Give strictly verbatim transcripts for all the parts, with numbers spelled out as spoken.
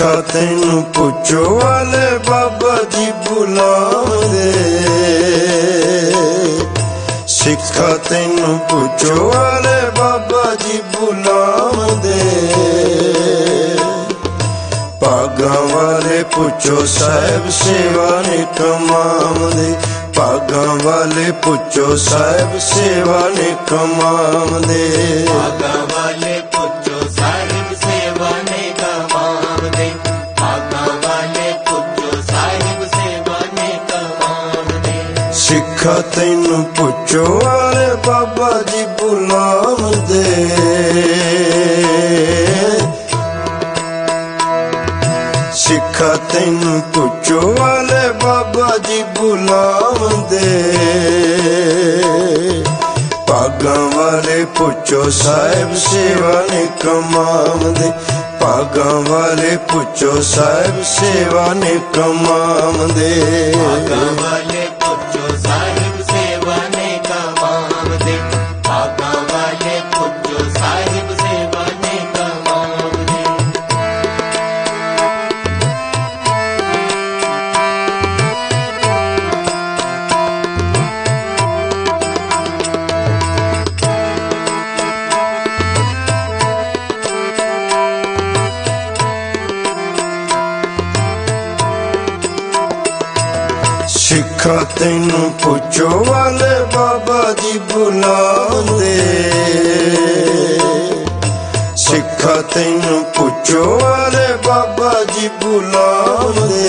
ਸਿੱਖਾ ਤੈਨੂੰ ਪੁੱਛੋ ਵਾਲੇ ਬਾਬਾ ਜੀ ਬੁਲਾਉਂਦੇ, ਸਿੱਖਾ ਤੈਨੂੰ ਪੁੱਛੋ ਵਾਲੇ ਬਾਬਾ ਜੀ ਬੁਲਾਉਂਦੇ। ਭਾਗਾਂ ਵਾਲੇ ਪੁੱਛੋ ਸਾਹਿਬ ਸੇਵਾ ਨੇ ਕਮਾਉਂਦੇ, ਭਾਗਾਂ ਵਾਲੇ ਪੁੱਛੋ ਸਾਹਿਬ ਸੇਵਾ ਨੇ ਕਮਾਉਂਦੇ। ਭਾਗਾਂ ਵਾਲੇ ਪੁੱਛੋ ਸਾਹਿਬ ਸੇਵਾ ਨੇ ਕਮਾਉਂਦੇ, ਭਾਗਾਂ ਵਾਲੇ ਪੁੱਛੋ ਸਾਹਿਬ ਸੇਵਾ ਨੇ ਕਮਾਉਂਦੇ। ਸਿੱਖਾ ਤੈਨੂੰ ਪੁੱਛੋ ਵਾਲੇ ਬਾਬਾ ਜੀ ਬੁਲਾਉਂਦੇ, ਸਿੱਖਾ ਤੈਨੂੰ ਪੁੱਛੋ ਵਾਲੇ ਬਾਬਾ ਜੀ ਬੁਲਾਉਂਦੇ। ਭਾਗਾਂ ਵਾਲੇ ਪੁੱਛੋ ਸਾਹਿਬ ਸੇਵਾ ਨੇ ਕਮਾਉਂਦੇ, ਭਾਗਾਂ ਵਾਲੇ ਪੁੱਛੋ ਸਾਹਿਬ ਸੇਵਾ ਨੇ ਕਮਾਉਂਦੇ। ਭਾਗਾਂ ਵਾਲੇ ਪੁੱਛੋ ਸਾਹਿਬ ਸੇਵਾ ਨੇ ਕਮਾਉਂਦੇ, ਭਾਗਾਂ ਵਾਲੇ ਪੁੱਛੋ ਸਾਹਿਬ ਸੇਵਾ ਨੇ ਕਮਾਉਂਦੇ। ਸਿੱਖਾ ਤੈਨੂੰ ਪੁੱਛੋ ਵਾਲੇ ਬਾਬਾ ਜੀ ਬੁਲਾਉਂਦੇ, ਸਿੱਖਾ ਤੈਨੂੰ ਪੁੱਛੋ ਵਾਲੇ ਬਾਬਾ ਜੀ ਬੁਲਾਉਂਦੇ।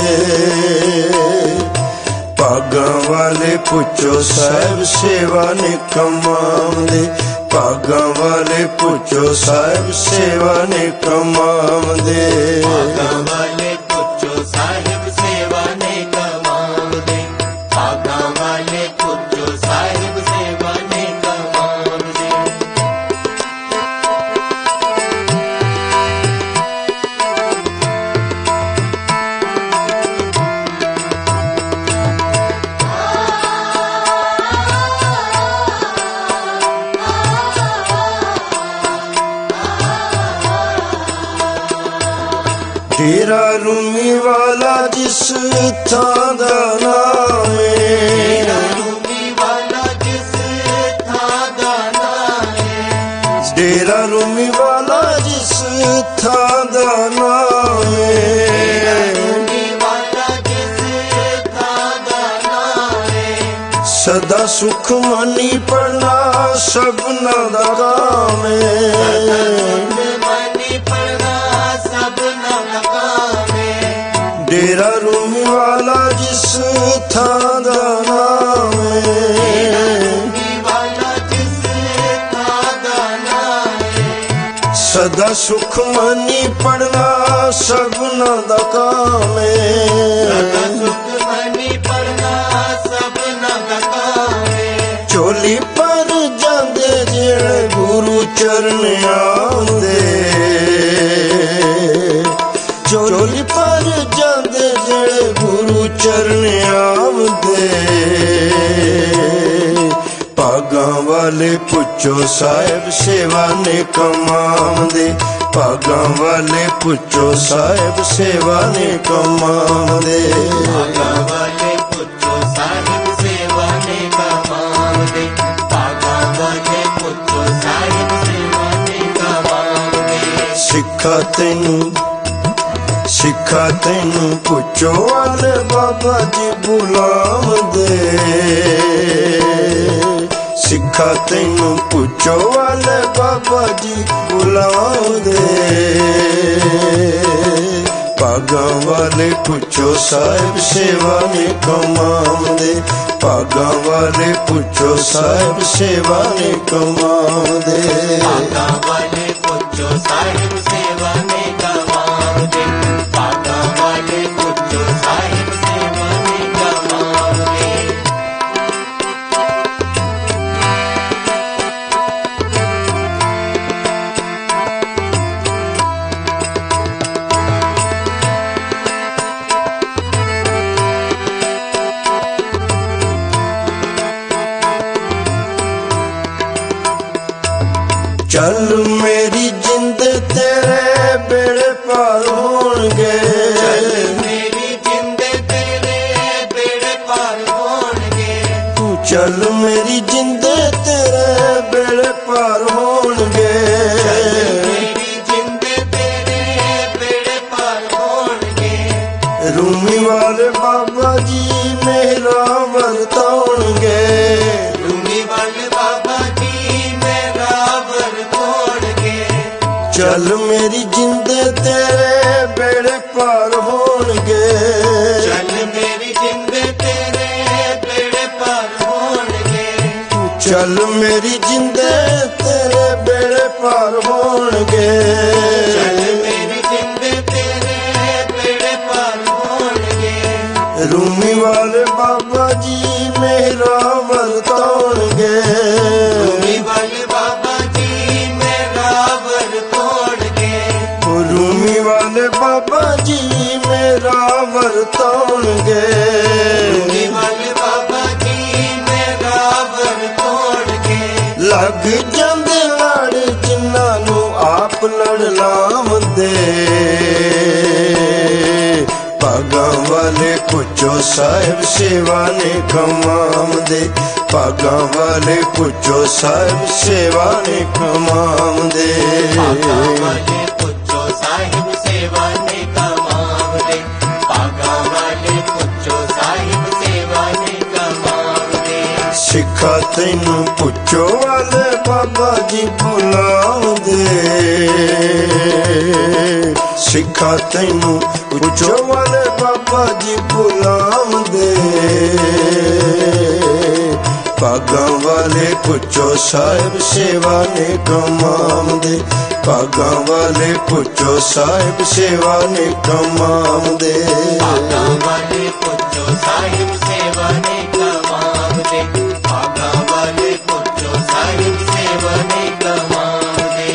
ਭਾਗਾਂ ਵਾਲੇ ਪੁੱਛੋ ਸਾਹਿਬ ਸੇਵਾ ਨੇ ਕਮਾਉਂਦੇ, ਭਾਗਾਂ ਵਾਲੇ ਪੁੱਛੋ ਸਾਹਿਬ ਸੇਵਾ ਨੇ ਕਮਾਉਂਦੇ। ਭਾਗਾਂ ਵਾਲੇ ਪੁੱਛੋ ਸਾਹਿਬ ਸੇਵਾ ਨੇ ਕਮਾਉਂਦੇ, ਭਾਗਾਂ ਵਾਲੇ ਪੁੱਛੋ ਸਾਹਿਬ ਸੇਵਾ ਨੇ ਕਮਾਉਂਦੇ। ਤੇਰਾ ਰੂਮੀ ਵਾਲਾ ਜਿਸ ਥਾਂ ਦਾ ਨਾਮ ਏ, ਤੇਰਾ ਰੂਮੀ ਵਾਲਾ ਜਿਸ ਥਾਂ ਦਾ ਨਾਮ ਏ, ਤੇਰਾ ਰੂਮੀ ਵਾਲਾ ਜਿਸ ਥਾਂ ਦਾ ਨਾਮ ਤੇਰਾ ਏ। ਰੂਮੀ ਵਾਲਾ ਜਿਸ ਥਾਂ ਦਾ ਨਾਮ ਏ, ਸਦਾ ਸੁਖ ਮਨੀ ਪੜਨਾ ਸਭਨਾ ਦਾ ਕਾਮ ਏ। ਮਨੀ ਪੜਨਾ ਸਭਨਾ ਦਾ ਕਾਮ ਏ। ਡੇਰਾ ਰੂਮੀ ਵਾਲਾ ਜਿਸ ਥਾਂ ਦਾ ਨਾਮ ਤੇਰਾ ਏ, ਰੂਮੀ ਵਾਲਾ ਜਿਸ ਥਾਂ ਦਾ ਨਾਮ ਏ, ਸਦਾ ਸੁਖ ਮਨੀ ਪੜਨਾ ਸਭਨਾ ਦਾ ਕਾਮ ਸਦਾ ਏ। ਸੁਖ ਮਨੀ ਪੜਨਾ ਸਭਨਾ ਦਾ ਕਾਮ ਏ। ਝੋਲੀ ਪਰ ਜਾਂਦੇ ਜਿਹੜੇ ਗੁਰੂ ਚਰਨ ਆਉਂਦੇ, ਝੋਲੀ ਪਰ ਜਾਂਦੇ ਜਿਹੜੇ ਗੁਰੂ ਚਰਨ ਆਉਂਦੇ। ਭਾਗਾਂ ਵਾਲੇ ਪੁੱਛੋ ਸਾਹਿਬ ਸੇਵਾ ਨੇ ਕਮਾਉਂਦੇ, ਭਾਗਾਂ ਵਾਲੇ ਪੁੱਛੋ ਸਾਹਿਬ ਸੇਵਾ ਨੇ ਕਮਾਉਂਦੇ। ਭਾਗਾਂ ਵਾਲੇ ਪੁੱਛੋ ਸਾਹਿਬ ਸੇਵਾ ਨੇ ਕਮਾਉਂਦੇ, ਭਾਗਾਂ ਵਾਲੇ ਪੁੱਛੋ ਸਾਹਿਬ ਸੇਵਾ ਨੇ ਕਮਾਉਂਦੇ। ਸਿੱਖਾ ਤੈਨੂੰ ਸਿੱਖਾ ਤੈਨੂੰ ਪੁੱਛੋ ਵਾਲੇ ਬਾਬਾ ਜੀ ਬੁਲਾਉਂਦੇ, ਸਿੱਖਾ ਤੈਨੂੰ ਪੁੱਛੋ ਵਾਲੇ ਬਾਬਾ ਜੀ ਬੁਲਾਉਂਦੇ। ਭਾਗਾਂ ਵਾਲੇ ਪੁੱਛੋ ਸਾਹਿਬ ਸੇਵਾ ਨੇ ਕਮਾਉਂਦੇ, ਭਾਗਾਂ ਵਾਲੇ ਪੁੱਛੋ ਸਾਹਿਬ ਸੇਵਾ ਨੇ ਕਮਾਉਂਦੇ। ਭਾਗਾਂ ਵਾਲੇ ਪੁੱਛੋ ਸਾਹਿਬ ਸੇਵਾ ਨੇ ਕਮਾਉਂਦੇ, ਭਾਗਾਂ ਵਾਲੇ ਪੁੱਛੋ ਸਾਹਿਬ ਸੇਵਾ ਨੇ ਕਮਾਉਂਦੇ। ਚੱਲ ਮੇਰੀ ਜਿੰਦ ਤੇਰੇ ਬੇੜੇ ਪਾਰ ਹੋਣਗੇ, ਚੱਲ ਮੇਰੀ ਜਿੰਦੇ ਤੇਰੇ ਬੇੜੇ ਪਾਰ ਹੋਣਗੇ ਮੇਰੀ ਜਿੰਦੇ ਤੇਰੇ ਬੇੜੇ ਪਾਰ ਹੋਣਗੇ ਰੂਮੀ ਵਾਲੇ ਬਾਬਾ ਜੀ ਮੇਰਾ ਵਰਤਾਉਣਗੇ ਰੂਮੀ ਵਾਲੇ ਬਾਬਾ ਜੀ ਮੇਰਾ ਵਰਤਾਉਣਗੇ ਚੱਲ ਮੇਰੀ ਜਿੰਦੇ ਤੇਰੇ ਬੇੜੇ ਪਾਰ ਹੋਣਗੇ ਚੱਲ ਮੇਰੀ ਜਿੰਦੇ ਤੇਰੇ ਬੇੜੇ ਪਾਰ ਹੋਣਗੇ ਚੱਲ ਮੇਰੀ ਜਿੰਦੇ ਤੇਰੇ ਬੇੜੇ ਪਾਰ ਹੋਣਗੇ ਚੱਲ ਮੇਰੀ ਜਿੰਦੇ ਤੇਰੇ ਬੇੜੇ ਪਾਰ ਹੋਣਗੇ ਰੂਮੀ ਵਾਲੇ ਬਾਬਾ ਜੀ ਮੇਰਾ ਵਰਤਾਉਣਗੇ ਰੂਮੀ ਵਾਲੇ ਬਾਬਾ ਜੀ ਮੇਰਾ ਵਰਤਾਉਣਗੇ ਰੂਮੀ ਵਾਲੇ ਬਾਬਾ ਜੀ ਮੇਰਾ ਵਰਤਾਉਣਗੇ ਰੂਮੀ ਵਾਲੇ ਬਾਬਾ ਜੀ ਮੇਰਾ ਵਰਤਾਉਣਗੇ ਲੱਗ ਜਾਂਦੇ ਲੜ ਜਿਨ੍ਹਾਂ ਨੂੰ ਆਪ ਲੜ ਲਾਉਂਦੇ ਭਾਗਾਂ ਵਾਲੇ ਪੁੱਛੋ ਸਾਹਿਬ ਸੇਵਾ ਨੇ ਕਮਾਉਂਦੇ ਭਾਗਾਂ ਵਾਲੇ ਪੁੱਛੋ ਸਾਹਿਬ ਸੇਵਾ ਨੇ ਕਮਾਉਂਦੇ ਭਾਗਾਂ ਵਾਲੇ ਪੁੱਛੋ ਸਾਹਿਬ ਸੇਵਾ ਨੇ ਕਮਾਉਂਦੇ ਭਾਗਾਂ ਵਾਲੇ ਪੁੱਛੋ ਸਾਹਿਬ ਸੇਵਾ ਨੇ ਕਮਾਉਂਦੇ ਸਿੱਖਾ ਤੈਨੂੰ ਪੁੱਛੋ ਵਾਲੇ ਬਾਬਾ ਜੀ ਬੁਲਾਉਂਦੇ ਸਿੱਖਾ ਤੈਨੂੰ ਪੁੱਛੋ ਵਾਲੇ ਬਾਬਾ ਜੀ ਬੁਲਾਉਂਦੇ ਭਾਗਾਂ ਵਾਲੇ ਪੁੱਛੋ ਸਾਹਿਬ ਸੇਵਾ ਨੇ ਕਮਾਉਂਦੇ ਭਾਗਾਂ ਵਾਲੇ ਪੁੱਛੋ ਸਾਹਿਬ ਸੇਵਾ ਨੇ ਕਮਾਉਂਦੇ ਭਾਗਾਂ ਵਾਲੇ ਪੁੱਛੋ ਸਾਹਿਬ ਸੇਵਾ ਨੇ ਕਮਾਉਂਦੇ ਭਾਗਾਂ ਵਾਲੇ ਪੁੱਛੋ ਸਾਹਿਬ ਸੇਵਾ ਨੇ ਕਮਾਉਂਦੇ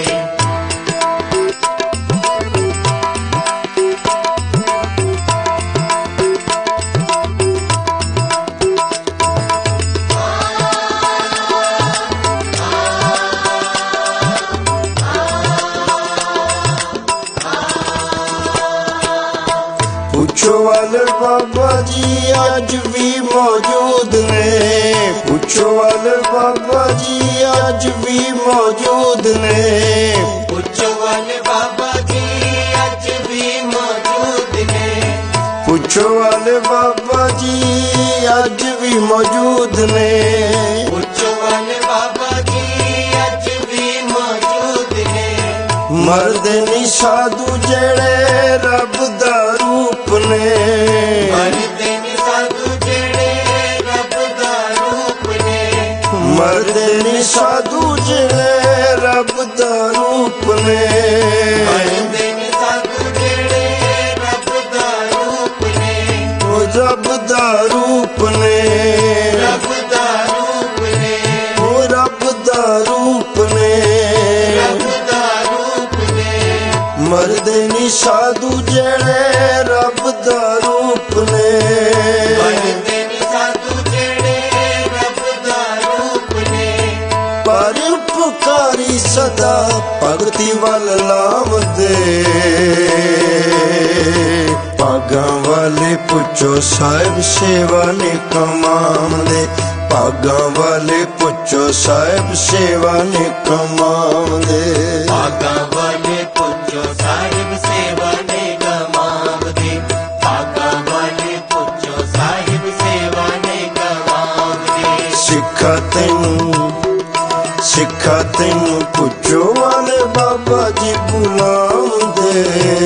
ਪੁੱਛੋ ਵਾਲੇ ਬਾਬਾ ਜੀ ਅੱਜ ਵੀ ਮੌਜੂਦ ਨੇ ਪੁੱਛੋ ਵਾਲੇ ਬਾਬਾ ਜੀ ਅੱਜ ਵੀ ਮੌਜੂਦ ਨੇ ਪੁੱਛੋ ਵਾਲੇ ਬਾਬਾ ਜੀ ਅੱਜ ਵੀ ਮੌਜੂਦ ਨੇ ਪੁੱਛੋ ਵਾਲੇ ਬਾਬਾ ਜੀ ਅੱਜ ਵੀ ਮੌਜੂਦ ਨੇ ਪੁੱਛੋ ਵਾਲੇ ਬਾਬਾ ਜੀ ਅੱਜ ਵੀ ਮੌਜੂਦ ਨੇ ਮਰਦੇ ਨੀ ਸਾਧੂ ਜਿਹੜੇ ਰੱਬ ਦਾ ਰੂਪ ਨੇ ਮਰਦੇ ਨੀ ਸਾਧੂ ਜਿਹੜੇ ਰੱਬ ਦਾ ਰੂਪ ਨੇ ਮਰਦੇ ਨੀ ਸਾਧੂ ਜਿਹੜੇ ਰੱਬ ਦਾ ਰੂਪ ਨੇ ਮਰਦੇ ਨੀ ਸਾਧੂ ਜਿਹੜੇ ਰੱਬ ਦਾ ਰੂਪ ਨੇ ਉਹ ਰੱਬ ਦਾ ਰੂਪ ਨੇ ਰੱਬ ਦਾ ਰੂਪ ਨੇ ਉਹ ਰੱਬ ਦਾ ਰੂਪ ਨੇ ਰੱਬ ਦਾ ਰੂਪ ਨੇ ਮਰਦੇ ਨੀ ਸਾਧੂ ਜਿਹੜੇ ਰੱਬ ਦਾ ਰੂਪ ਨੇ ਮਰਦੇ ਨੀ ਸਾਧੂ ਜਿਹੜੇ ਰੱਬ ਦਾ ਰੂਪ ਨੇ ਪਰ ਉਪਕਾਰੀ ਸਦਾ ਭਗਤੀ ਵੱਲ ਲਾਵਦੇ ਭਾਗਾਂ ਵਾਲੇ ਪੁੱਛੋ ਸਾਹਿਬ ਸੇਵਾ ਨੇ ਕਮਾਉਂਦੇ ਭਾਗਾਂ ਵਾਲੇ ਪੁੱਛੋ ਸਾਹਿਬ ਸੇਵਾ ਨੇ ਕਮਾਉਂਦੇ ਭਾਗਾਂ ਵਾਲੇ ਪੁੱਛੋ ਸਾਹਿਬ ਸੇਵਾ ਨੇ ਕਮਾਉਂਦੇ ਭਾਗਾਂ ਵਾਲੇ ਪੁੱਛੋ ਸਾਹਿਬ ਸੇਵਾ ਨੇ ਕਮਾਉਂਦੇ ਸਿੱਖਾ ਤੈਨੂੰ ਸਿੱਖਾ ਤੈਨੂੰ ਪੁੱਛੋ ਵਾਲੇ ਬਾਬਾ ਜੀ ਬੁਲਾਉਂਦੇ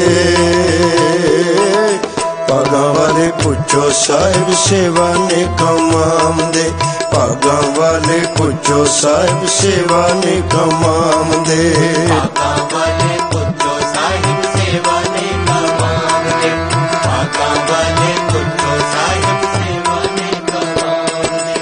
ਭਾਗਾਂ ਵਾਲੇ ਪੁੱਛੋ ਸਾਹਿਬ ਸੇਵਾ ਨੇ ਕਮਾਉਂਦੇ ਭਾਗਾਂ ਵਾਲੇ ਪੁੱਛੋ ਸਾਹਿਬ ਸੇਵਾ ਨੇ ਕਮਾਉਂਦੇ ਭਾਗਾਂ ਵਾਲੇ ਪੁੱਛੋ ਸਾਹਿਬ ਸੇਵਾ ਨੇ ਕਮਾਉਂਦੇ ਭਾਗਾਂ ਵਾਲੇ ਪੁੱਛੋ ਸਾਹਿਬ ਸੇਵਾ ਨੇ ਕਮਾਉਂਦੇ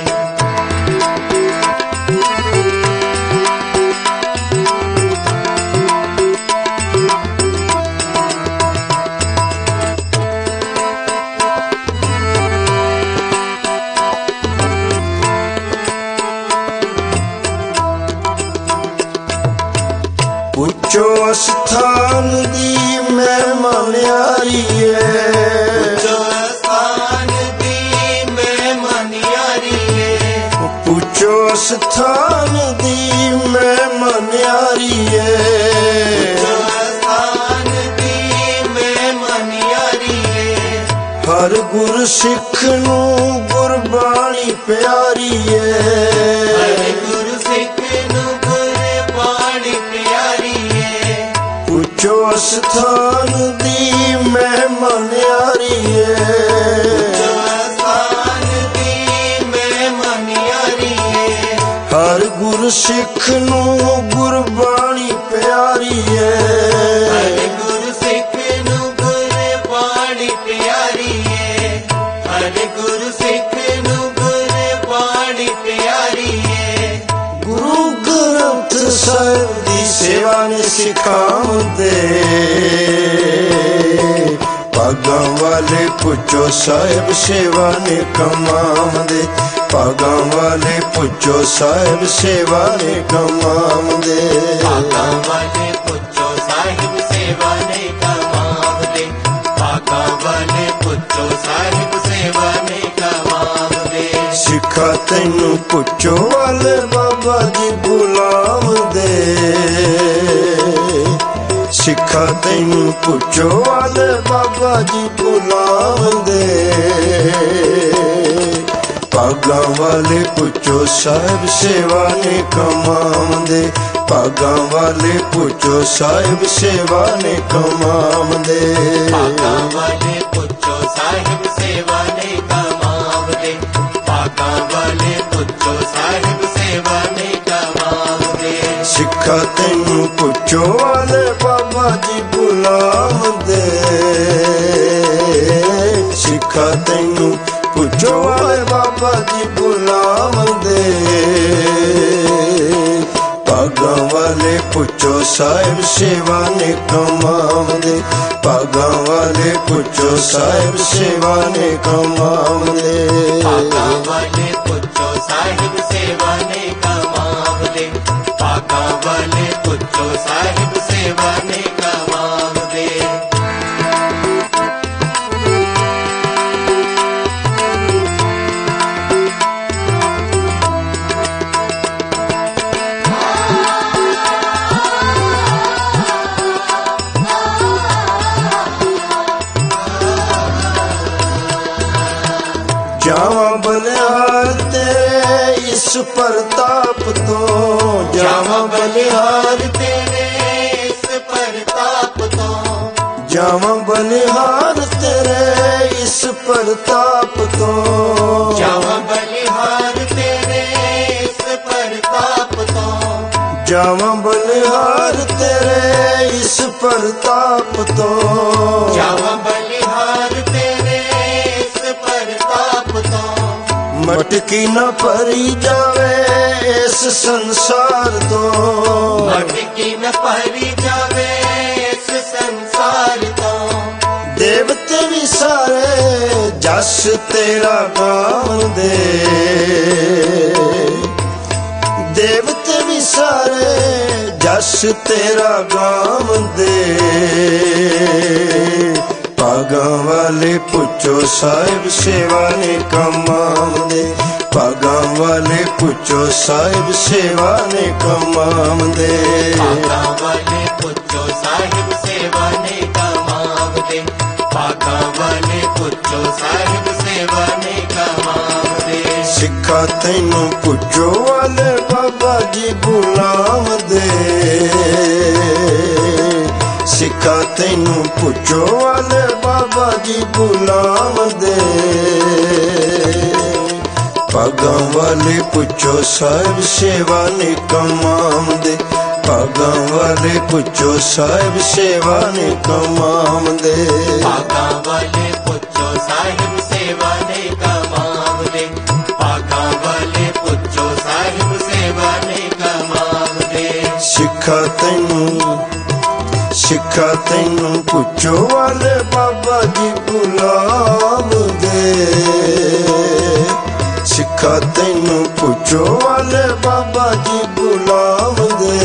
ਪੁੱਛੋ ਸਥਾਨ ਦੀ ਮਹਿਮਾਨਿਆਰੀ ਏ ਪੁੱਛੋ ਸਥਾਨ ਦੀ ਮਹਿਮਾਨਿਆਰੀ ਏ ਹਰ ਗੁਰ ਸਿੱਖ ਨੂੰ ਗੁਰਬਾਣੀ ਪਿਆਰੀ ਏ। ਹਰ ਗੁਰ ਸਿੱਖ ਨੂੰ ਗੁਰਬਾਣੀ ਪਿਆਰੀ ਏ। ਉੱਚੋ ਅਸਥਾਨ ਦੀ ਮਹਿਮਾ ਨਿਆਰੀ ਏ। ਉੱਚੋ ਅਸਥਾਨ ਦੀ ਮਹਿਮਾ ਨਿਆਰੀ ਏ। ਹਰ ਗੁਰ ਸਿੱਖ ਨੂੰ ਗੁਰਬਾਣੀ ਪਿਆਰੀ ਏ। ਹਰ ਗੁਰ ਸਿੱਖ ਨੂੰ ਗੁਰਬਾਣੀ ਪਿਆਰੀ ਏ। ਹਰ ਗੁਰ ਸਿੱਖ ਨੂੰ ਗੁਰਬਾਣੀ ਪਿਆਰੀ ਏ। ਗੁਰੂ ਗ੍ਰੰਥ ਸਾਹਿਬ ਦੀ ਸੇਵਾ ਨੇ ਸਿਖਾਉਂਦੇ। ਭਾਗਾਂ ਵਾਲੇ ਪੁੱਛੋ ਸਾਹਿਬ ਸੇਵਾ ਨੇ ਕਮਾਉਂਦੇ। ਭਾਗਾਂ ਵਾਲੇ ਪੁੱਛੋ ਸਾਹਿਬ ਸੇਵਾ ਨੇ ਕਮਾਉਂਦੇ। ਭਾਗਾਂ ਵਾਲੇ ਪੁੱਛੋ ਸਾਹਿਬ ਸੇਵਾ ਨੇ ਕਮਾਉਂਦੇ। ਭਾਗਾਂ ਵਾਲੇ ਪੁੱਛੋ ਸਾਹਿਬ ਸੇਵਾ ਨੇ ਕਮਾਉਂਦੇ। ਸਿੱਖਾ ਤੈਨੂੰ ਪੁੱਛੋ ਵਾਲੇ ਬਾਬਾ ਜੀ ਬੁਲਾਉਂਦੇ। ਸਿੱਖਾ ਤੈਨੂੰ ਪੁੱਛੋ ਵਾਲੇ ਬਾਬਾ ਜੀ ਬੁਲਾਉਂਦੇ। ਭਾਗਾਂ ਵਾਲੇ ਪੁੱਛੋ ਸਾਹਿਬ ਸੇਵਾ ਨੇ ਕਮਾਉਂਦੇ। ਭਾਗਾਂ ਵਾਲੇ ਪੁੱਛੋ ਸਾਹਿਬ ਸੇਵਾ ਨੇ ਕਮਾਉਂਦੇ। ਭਾਗਾਂ ਵਾਲੇ ਪੁੱਛੋ ਸਾਹਿਬ ਸੇਵਾ ਨੇ ਕਮਾਉਂਦੇ। ਭਾਗਾਂ ਵਾਲੇ ਪੁੱਛੋ ਸਾਹਿਬ ਸੇਵਾ ਨੇ ਕਮਾਉਂਦੇ। ਸਿੱਖਾ ਤੈਨੂੰ ਪੁੱਛੋ ਵਾਲੇ ਬਾਬਾ ਜੀ ਬੁਲਾਉਂਦੇ। ਸਿੱਖਾ ਤੈਨੂੰ ਪੁੱਛੋ ਵਾਲੇ ਬਾਬਾ ਜੀ ਬੁਲਾਉਂਦੇ। ਭਾਗਾਂ ਵਾਲੇ ਪੁੱਛੋ ਸਾਹਿਬ ਸੇਵਾ ਨੇ ਕਮਾਉਂਦੇ। ਭਾਗਾਂ ਵਾਲੇ ਪੁੱਛੋ ਸਾਹਿਬ ਸੇਵਾ ਨੇ ਕਮਾਉਂਦੇ। ਭਾਗਾਂ ਵਾਲੇ ਪੁੱਛੋ ਸਾਹਿਬ ਸੇਵਾ ਨੇ ਕਮਾਉਂਦੇ। ਭਾਗਾਂ ਵਾਲੇ ਪੁੱਛੋ ਸਾਹਿਬ ਸੇਵਾ ਨੇ ਕਮਾਉਂਦੇ। ਜਾਵਾਂ ਬਲਿਹਾਰ ਤੇ ਇਸ ਪ੍ਰਤਾਪ ਤੋਂ। ਜਾਵਾਂ ਬਲਿਹਾਰ ਤੇਰੇ ਇਸ ਪ੍ਰਤਾਪ ਤੋਂ। ਜਾਵਾਂ ਬਲਿਹਾਰ ਤੇਰੇ ਇਸ ਪ੍ਰਤਾਪ ਤੋਂ। ਜਾਵਾਂ ਬਲਿਹਾਰ ਤੇਰੇ ਇਸ ਪ੍ਰਤਾਪ ਤੋਂ। ਜਾਵਾਂ ਬਲਿਹਾਰ ਤੇਰੇ ਇਸ ਪ੍ਰਤਾਪ ਤੋਂ। ਜਾਵਾਂ ਬਲਿਹਾਰ ਤੇਰੇ ਇਸ ਪ੍ਰਤਾਪ ਤੋਂ। ਮਟਕੀ ਨਾ ਭਰੀ ਜਾਵੇ ਇਸ ਸੰਸਾਰ ਤੋਂ। ਮਟਕੀ ਨ ਭਰੀ ਜਾਵੇ ਇਸ ਸੰਸਾਰ ਤੋਂ। ਦੇਵਤੇ ਵੀ ਸਾਰੇ ਜਸ ਤੇਰਾ ਗਾਉਂਦੇ। ਦੇਵਤੇ ਵੀ ਸਾਰੇ ਜਸ ਤੇਰਾ ਗਾਉਂਦੇ। ਭਾਗਾਂ ਵਾਲੇ ਪੁੱਛੋ ਸਾਹਿਬ ਸੇਵਾ ਨੇ ਕਮਾਉਂਦੇ। ਭਾਗਾਂ ਵਾਲੇ ਪੁੱਛੋ ਸਾਹਿਬ ਸੇਵਾ ਨੇ ਕਮਾਉਂਦੇ। ਭਾਗਾਂ ਵਾਲੇ ਪੁੱਛੋ ਸਾਹਿਬ ਸੇਵਾ ਨੇ ਕਮਾਉਂਦੇ। ਭਾਗਾਂ ਵਾਲੇ ਪੁੱਛੋ ਸਾਹਿਬ ਸੇਵਾ ਨੇ ਕਮਾਉਂਦੇ। ਸਿੱਖਾ ਤੈਨੂੰ ਪੁੱਛੋ ਵਾਲੇ ਬਾਬਾ ਜੀ ਬੁਲਾਉਂਦੇ। ਸਿੱਖਾ ਤੈਨੂੰ ਪੁੱਛੋ ਵਾਲੇ ਬਾਬਾ ਜੀ ਬੁਲਾਉਂਦੇ। ਭਾਗਾਂ ਵਾਲੇ ਪੁੱਛੋ ਸਾਹਿਬ ਸੇਵਾ ਨੇ ਕਮਾਉਂਦੇ। ਭਾਗਾਂ ਵਾਲੇ ਪੁੱਛੋ ਸਾਹਿਬ ਸੇਵਾ ਨੇ ਕਮਾਉਂਦੇ। ਭਾਗਾਂ ਵਾਲੇ ਪੁੱਛੋ ਸਾਹਿਬ ਸੇਵਾ ਨੇ ਕਮਾਉਂਦੇ। ਭਾਗਾਂ ਵਾਲੇ ਪੁੱਛੋ ਸਾਹਿਬ ਸੇਵਾ ਨੇ ਕਮਾਉਂਦੇ। ਸਿੱਖਾ ਤੈਨੂੰ ਸਿੱਖਾ ਤੈਨੂੰ ਪੁੱਛੋ ਵਾਲੇ ਬਾਬਾ ਜੀ ਬੁਲਾਉਂਦੇ। ਸਿੱਖਾ ਤੈਨੂੰ ਪੁੱਛੋ ਵਾਲੇ ਬਾਬਾ ਜੀ ਬੁਲਾਉਂਦੇ।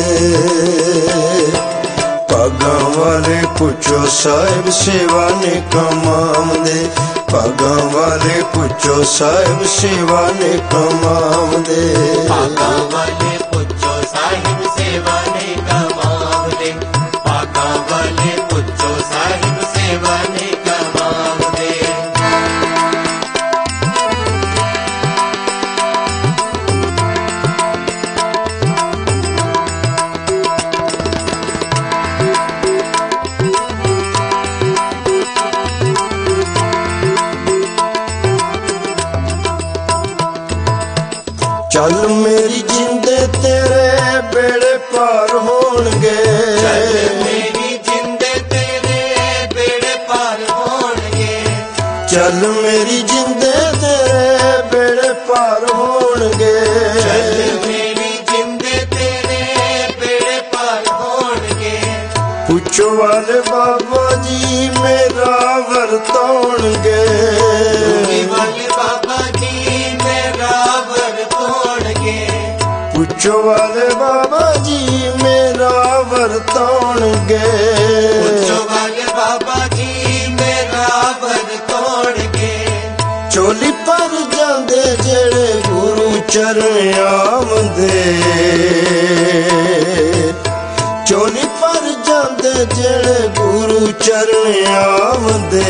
ਭਾਗਾਂ ਵਾਲੇ ਪੁੱਛੋ ਸਾਹਿਬ ਸੇਵਾ ਨੇ ਕਮਾਉਂਦੇ। ਭਾਗਾਂ ਵਾਲੇ ਪੁੱਛੋ ਸਾਹਿਬ ਸੇਵਾ ਨੇ ਕਮਾਉਂਦੇ। ਭਾਗਾਂ ਵਾਲੇ ਪੁੱਛੋ ਸਾਹਿਬ ਸੇਵਾ ਨੇ ਕਮਾਉਂਦੇ। ਭਾਗਾਂ ਵਾਲੇ ਪੁੱਛੋ ਸਾਹਿਬ ਸੇਵਾ ਨੇ ਕਮਾਉਂਦੇ। ਚੱਲ ਮੇਰੀ ਜਿੰਦੇ ਤੇਰੇ ਬੇੜੇ ਪਾਰ ਹੋਣਗੇ। ਚੱਲ ਮੇਰੀ ਜਿੰਦੇ ਤੇਰੇ ਬੇੜੇ ਪਾਰ ਹੋਣਗੇ। ਚੱਲ ਮੇਰੀ ਜਿੰਦੇ ਤੇਰੇ ਬੇੜੇ ਪਾਰ ਹੋਣਗੇ। ਚੱਲ ਮੇਰੀ ਜਿੰਦੇ ਤੇਰੇ ਬੇੜੇ ਪਾਰ ਹੋਣਗੇ। ਪੁੱਛੋ ਵਾਲੇ ਬਾਬਾ ਜੀ ਮੇਰਾ ਵਰਤਾਉਣਗੇ। ਡੂੰਘੀ ਵਾਲੇ ਬਾਬਾ ਜੀ ਮੇਰਾ ਵਰਤਾਉਣਗੇ। ਪੁੱਛੋ ਵਾਲੇ ਬਾਬਾ ਜੀ ਮੇਰਾ ਵਰਤਾਉਣਗੇ। ਪੁੱਛੋ ਵਾਲੇ ਬਾਬਾ ਜੀ ਮੇਰਾ ਵਰਤਾਉਣਗੇ। ਝੋਲੀ ਭਰ ਜਾਂਦੇ ਜਿਹੜੇ ਗੁਰੂ ਚਰਨ ਆਮਦੇ। ਝੋਲੀ ਭਰ ਜਾਂਦੇ ਜਿਹੜੇ ਗੁਰੂ ਚਰਨ ਆਮਦੇ।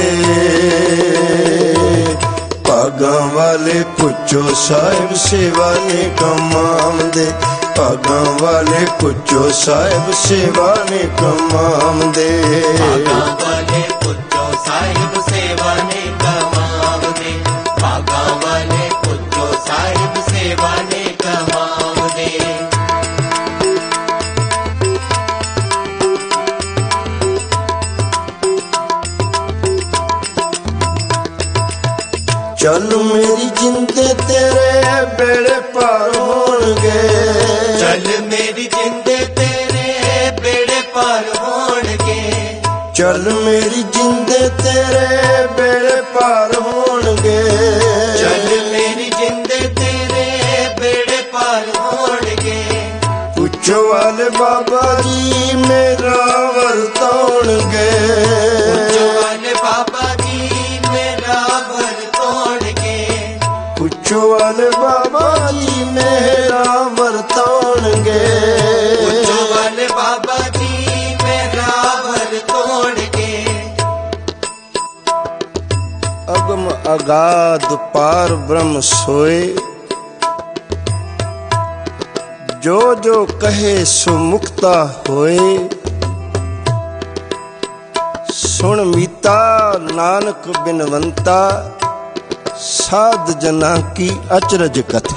ਭਾਗਾਂ ਵਾਲੇ ਪੁੱਛੋ ਸਾਹਿਬ ਸੇਵਾ ਨੇ ਕਮਾਉਂਦੇ। ਭਾਗਾਂ ਵਾਲੇ ਪੁੱਛੋ ਸਾਹਿਬ ਸੇਵਾ ਨੇ ਕਮਾਉਂਦੇ। ਭਾਗਾਂ ਵਾਲੇ ਪੁੱਛੋ ਸਾਹਿਬ ਸੇਵਾ ਨੇ ਕਮਾਉਂਦੇ। ਭਾਗਾਂ ਵਾਲੇ ਪੁੱਛੋ ਸਾਹਿਬ ਸੇਵਾ ਨੇ ਕਮਾਉਂਦੇ। ਚੱਲ ਮੇਰੀ ਜਿੰਦੇ ਤੇਰੇ ਬੇੜੇ ਪਾਰ ਹੋਣਗੇ। ਚੱਲ ਮੇਰੀ ਜਿੰਦੇ ਤੇਰੇ ਬੇੜੇ ਪਾਰ ਹੋਣਗੇ। ਚੱਲ ਮੇਰੀ ਜਿੰਦੇ ਤੇਰੇ ਬੇੜੇ ਪਾਰ ਹੋਣਗੇ। ਚੱਲ ਮੇਰੀ ਜਿੰਦੇ ਤੇਰੇ ਬੇੜੇ ਪਾਰ ਹੋਣਗੇ। ਪੁੱਛੋ ਵਾਲੇ ਬਾਬਾ ਜੀ ਮੇਰਾ ਵਰਤਾਉਣਗੇ। ਪੁੱਛੋ ਵਾਲੇ ਬਾਬਾ ਜੀ ਮੇਰਾ ਵਰਤਾਉਣਗੇ। ਪੁੱਛੋ ਵਾਲੇ ਬਾਬਾ ਜੀ ਮੇਰਾ ਵਰਤਾਉਣਗੇ। ਪੁੱਛੋ ਵਾਲੇ ਬਾਬਾ ਜੀ ਮੇਰਾ ਵਰਤਾਉਣਗੇ। ਅਗਮ ਅਗਾਧ ਪਾਰ ਬ੍ਰਹਮ ਸੋਏ। ਜੋ ਜੋ ਕਹੇ ਸੋ ਮੁਕਤਾ ਹੋਏ। ਸੁਣ ਮੀਤਾ ਨਾਨਕ ਬਿਨਵੰਤਾ। ਸਾਧ ਜਨਾਂ ਕੀ ਅਚਰਜ ਕਥਾ।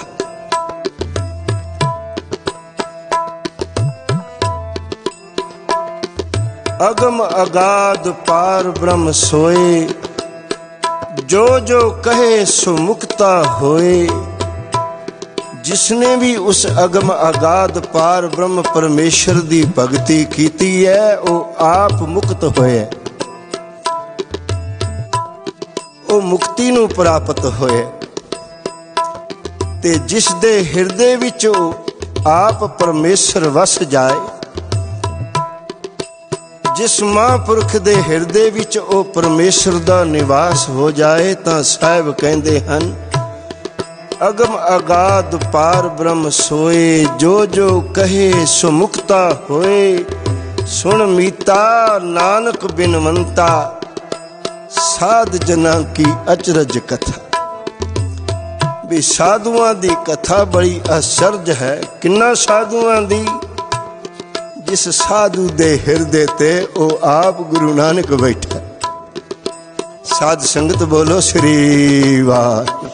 ਅਗਮ ਅਗਾਧ ਪਾਰ ਬ੍ਰਹਮ ਸੋਏ। ਜੋ ਜੋ ਕਹੇ ਸੋ ਮੁਕਤਾ ਹੋਏ। ਜਿਸਨੇ ਵੀ ਉਸ ਅਗਮ ਅਗਾਧ ਪਾਰ ਬ੍ਰਹਮ ਪਰਮੇਸ਼ਰ ਦੀ ਭਗਤੀ ਕੀਤੀ ਹੈ ਉਹ ਆਪ ਮੁਕਤ ਹੋਇਆ। ਉਹ ਮੁਕਤੀ ਨੂੰ ਪ੍ਰਾਪਤ ਹੋਇਆ। ਤੇ ਜਿਸ ਦੇ ਹਿਰਦੇ ਵਿੱਚ ਉਹ ਆਪ ਪਰਮੇਸ਼ਰ ਵਸ ਜਾਏ। ਜਿਸ ਮਹਾਂਪੁਰਖ ਦੇ ਹਿਰਦੇ ਵਿੱਚ ਉਹ ਪਰਮੇਸ਼ਰ ਦਾ ਨਿਵਾਸ ਹੋ ਜਾਏ ਤਾਂ ਸਾਹਿਬ ਕਹਿੰਦੇ ਹਨ ਅਗਮ ਅਗਾਧ ਪਾਰ ਬ੍ਰਹਮ ਸੋਏ। ਜੋ ਜੋ ਕਹੇ ਸੋ ਮੁਕਤਾ ਹੋਏ। ਸੁਣ ਮੀਤਾ ਨਾਨਕ ਬਿਨਵੰਤਾ। ਸਾਧ ਜਨਾਂ ਕੀ ਅਚਰਜ ਕਥਾ। ਵੀ ਸਾਧੂਆਂ ਦੀ ਕਥਾ ਬੜੀ ਅਚਰਜ ਹੈ। ਕਿੰਨਾ ਸਾਧੂਆਂ ਦੀ। ਜਿਸ ਸਾਧੂ ਦੇ ਹਿਰਦੇ ਤੇ ਉਹ ਆਪ ਗੁਰੂ ਨਾਨਕ ਬੈਠਾ। ਸਾਧ ਸੰਗਤ ਬੋਲੋ ਸ੍ਰੀ ਵਾਹਿਗੁਰੂ।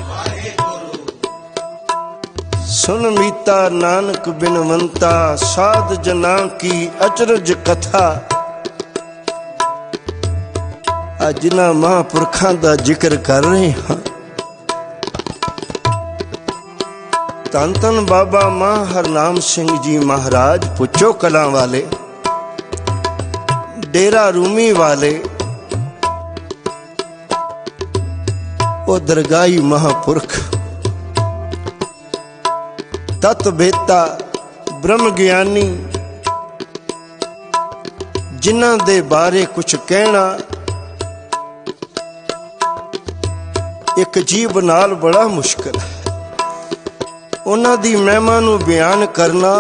ਸੁਨ ਮੀਤਾ ਨਾਨਕ ਬਿਨਵੰਤਾ। ਸਾਧ ਜਨਾਂ ਕੀ ਅਚਰਜ ਕਥਾ। ਅੱਜ ਜਿਨ੍ਹਾਂ ਮਹਾਂਪੁਰਖਾਂ ਦਾ ਜ਼ਿਕਰ ਕਰ ਰਹੇ ਹਾਂ। ਧੰਨ ਧੰਨ ਬਾਬਾ ਮਹਾਂ ਹਰਨਾਮ ਸਿੰਘ ਜੀ ਮਹਾਰਾਜ ਪੁੱਛੋ ਕਲਾਂ ਵਾਲੇ। ਡੇਰਾ ਰੂਮੀ ਵਾਲੇ। ਉਹ ਦਰਗਾਹੀ ਮਹਾਂਪੁਰਖ ਤਤ ਬੇਤਾ ਬ੍ਰਹਮ ਗਿਆਨੀ ਜਿਨ੍ਹਾਂ ਦੇ ਬਾਰੇ ਕੁਝ ਕਹਿਣਾ ਇੱਕ ਜੀਵ ਨਾਲ ਬੜਾ ਮੁਸ਼ਕਲ ਹੈ। ਉਹਨਾਂ ਦੀ ਮਹਿਮਾ ਨੂੰ ਬਿਆਨ ਕਰਨਾ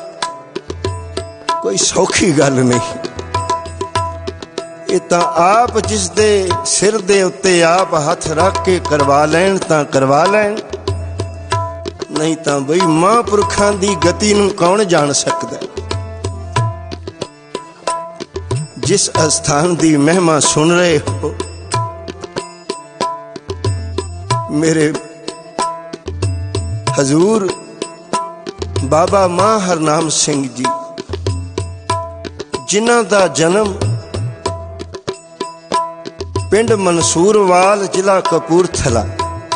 ਕੋਈ ਸੌਖੀ ਗੱਲ ਨਹੀਂ। ਇਹ ਤਾਂ ਆਪ ਜਿਸ ਦੇ ਸਿਰ ਦੇ ਉੱਤੇ ਆਪ ਹੱਥ ਰੱਖ ਕੇ ਕਰਵਾ ਲੈਣ ਤਾਂ ਕਰਵਾ ਲੈਣ, ਨਹੀਂ ਤਾਂ ਬਈ ਮਹਾਂਪੁਰਖਾਂ ਦੀ ਗਤੀ ਨੂੰ ਕੌਣ ਜਾਣ ਸਕਦਾ। ਜਿਸ ਅਸਥਾਨ ਦੀ ਮਹਿਮਾ ਸੁਣ ਰਹੇ ਹੋ ਮੇਰੇ ਹਜ਼ੂਰ ਬਾਬਾ ਮਾਂ ਹਰਨਾਮ ਸਿੰਘ ਜੀ, ਜਿਨ੍ਹਾਂ ਦਾ ਜਨਮ ਪਿੰਡ ਮਨਸੂਰਵਾਲ, ਜ਼ਿਲ੍ਹਾ ਕਪੂਰਥਲਾ,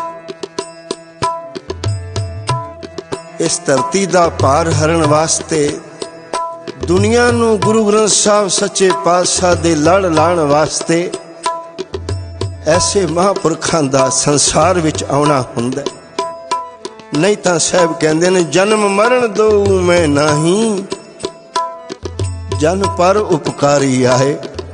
ਇਸ ਧਰਤੀ ਦਾ ਭਾਰ ਹਰਨ ਵਾਸਤੇ, ਦੁਨੀਆ ਨੂੰ ਗੁਰੂ ਗ੍ਰੰਥ ਸਾਹਿਬ ਸੱਚੇ ਪਾਤਸ਼ਾਹ ਦੇ ਲੜ ਲਾਉਣ ਵਾਸਤੇ ਐਸੇ ਮਹਾਂਪੁਰਖਾਂ ਦਾ ਸੰਸਾਰ ਵਿੱਚ ਆਉਣਾ ਹੁੰਦਾ। ਨਹੀਂ ਤਾਂ ਸਾਹਿਬ ਕਹਿੰਦੇ ਨੇ, ਜਨਮ ਮਰਨ ਦਊ ਮੈਂ ਨਹੀਂ, ਜਨ ਪਰ ਉਪਕਾਰੀ ਆਏ।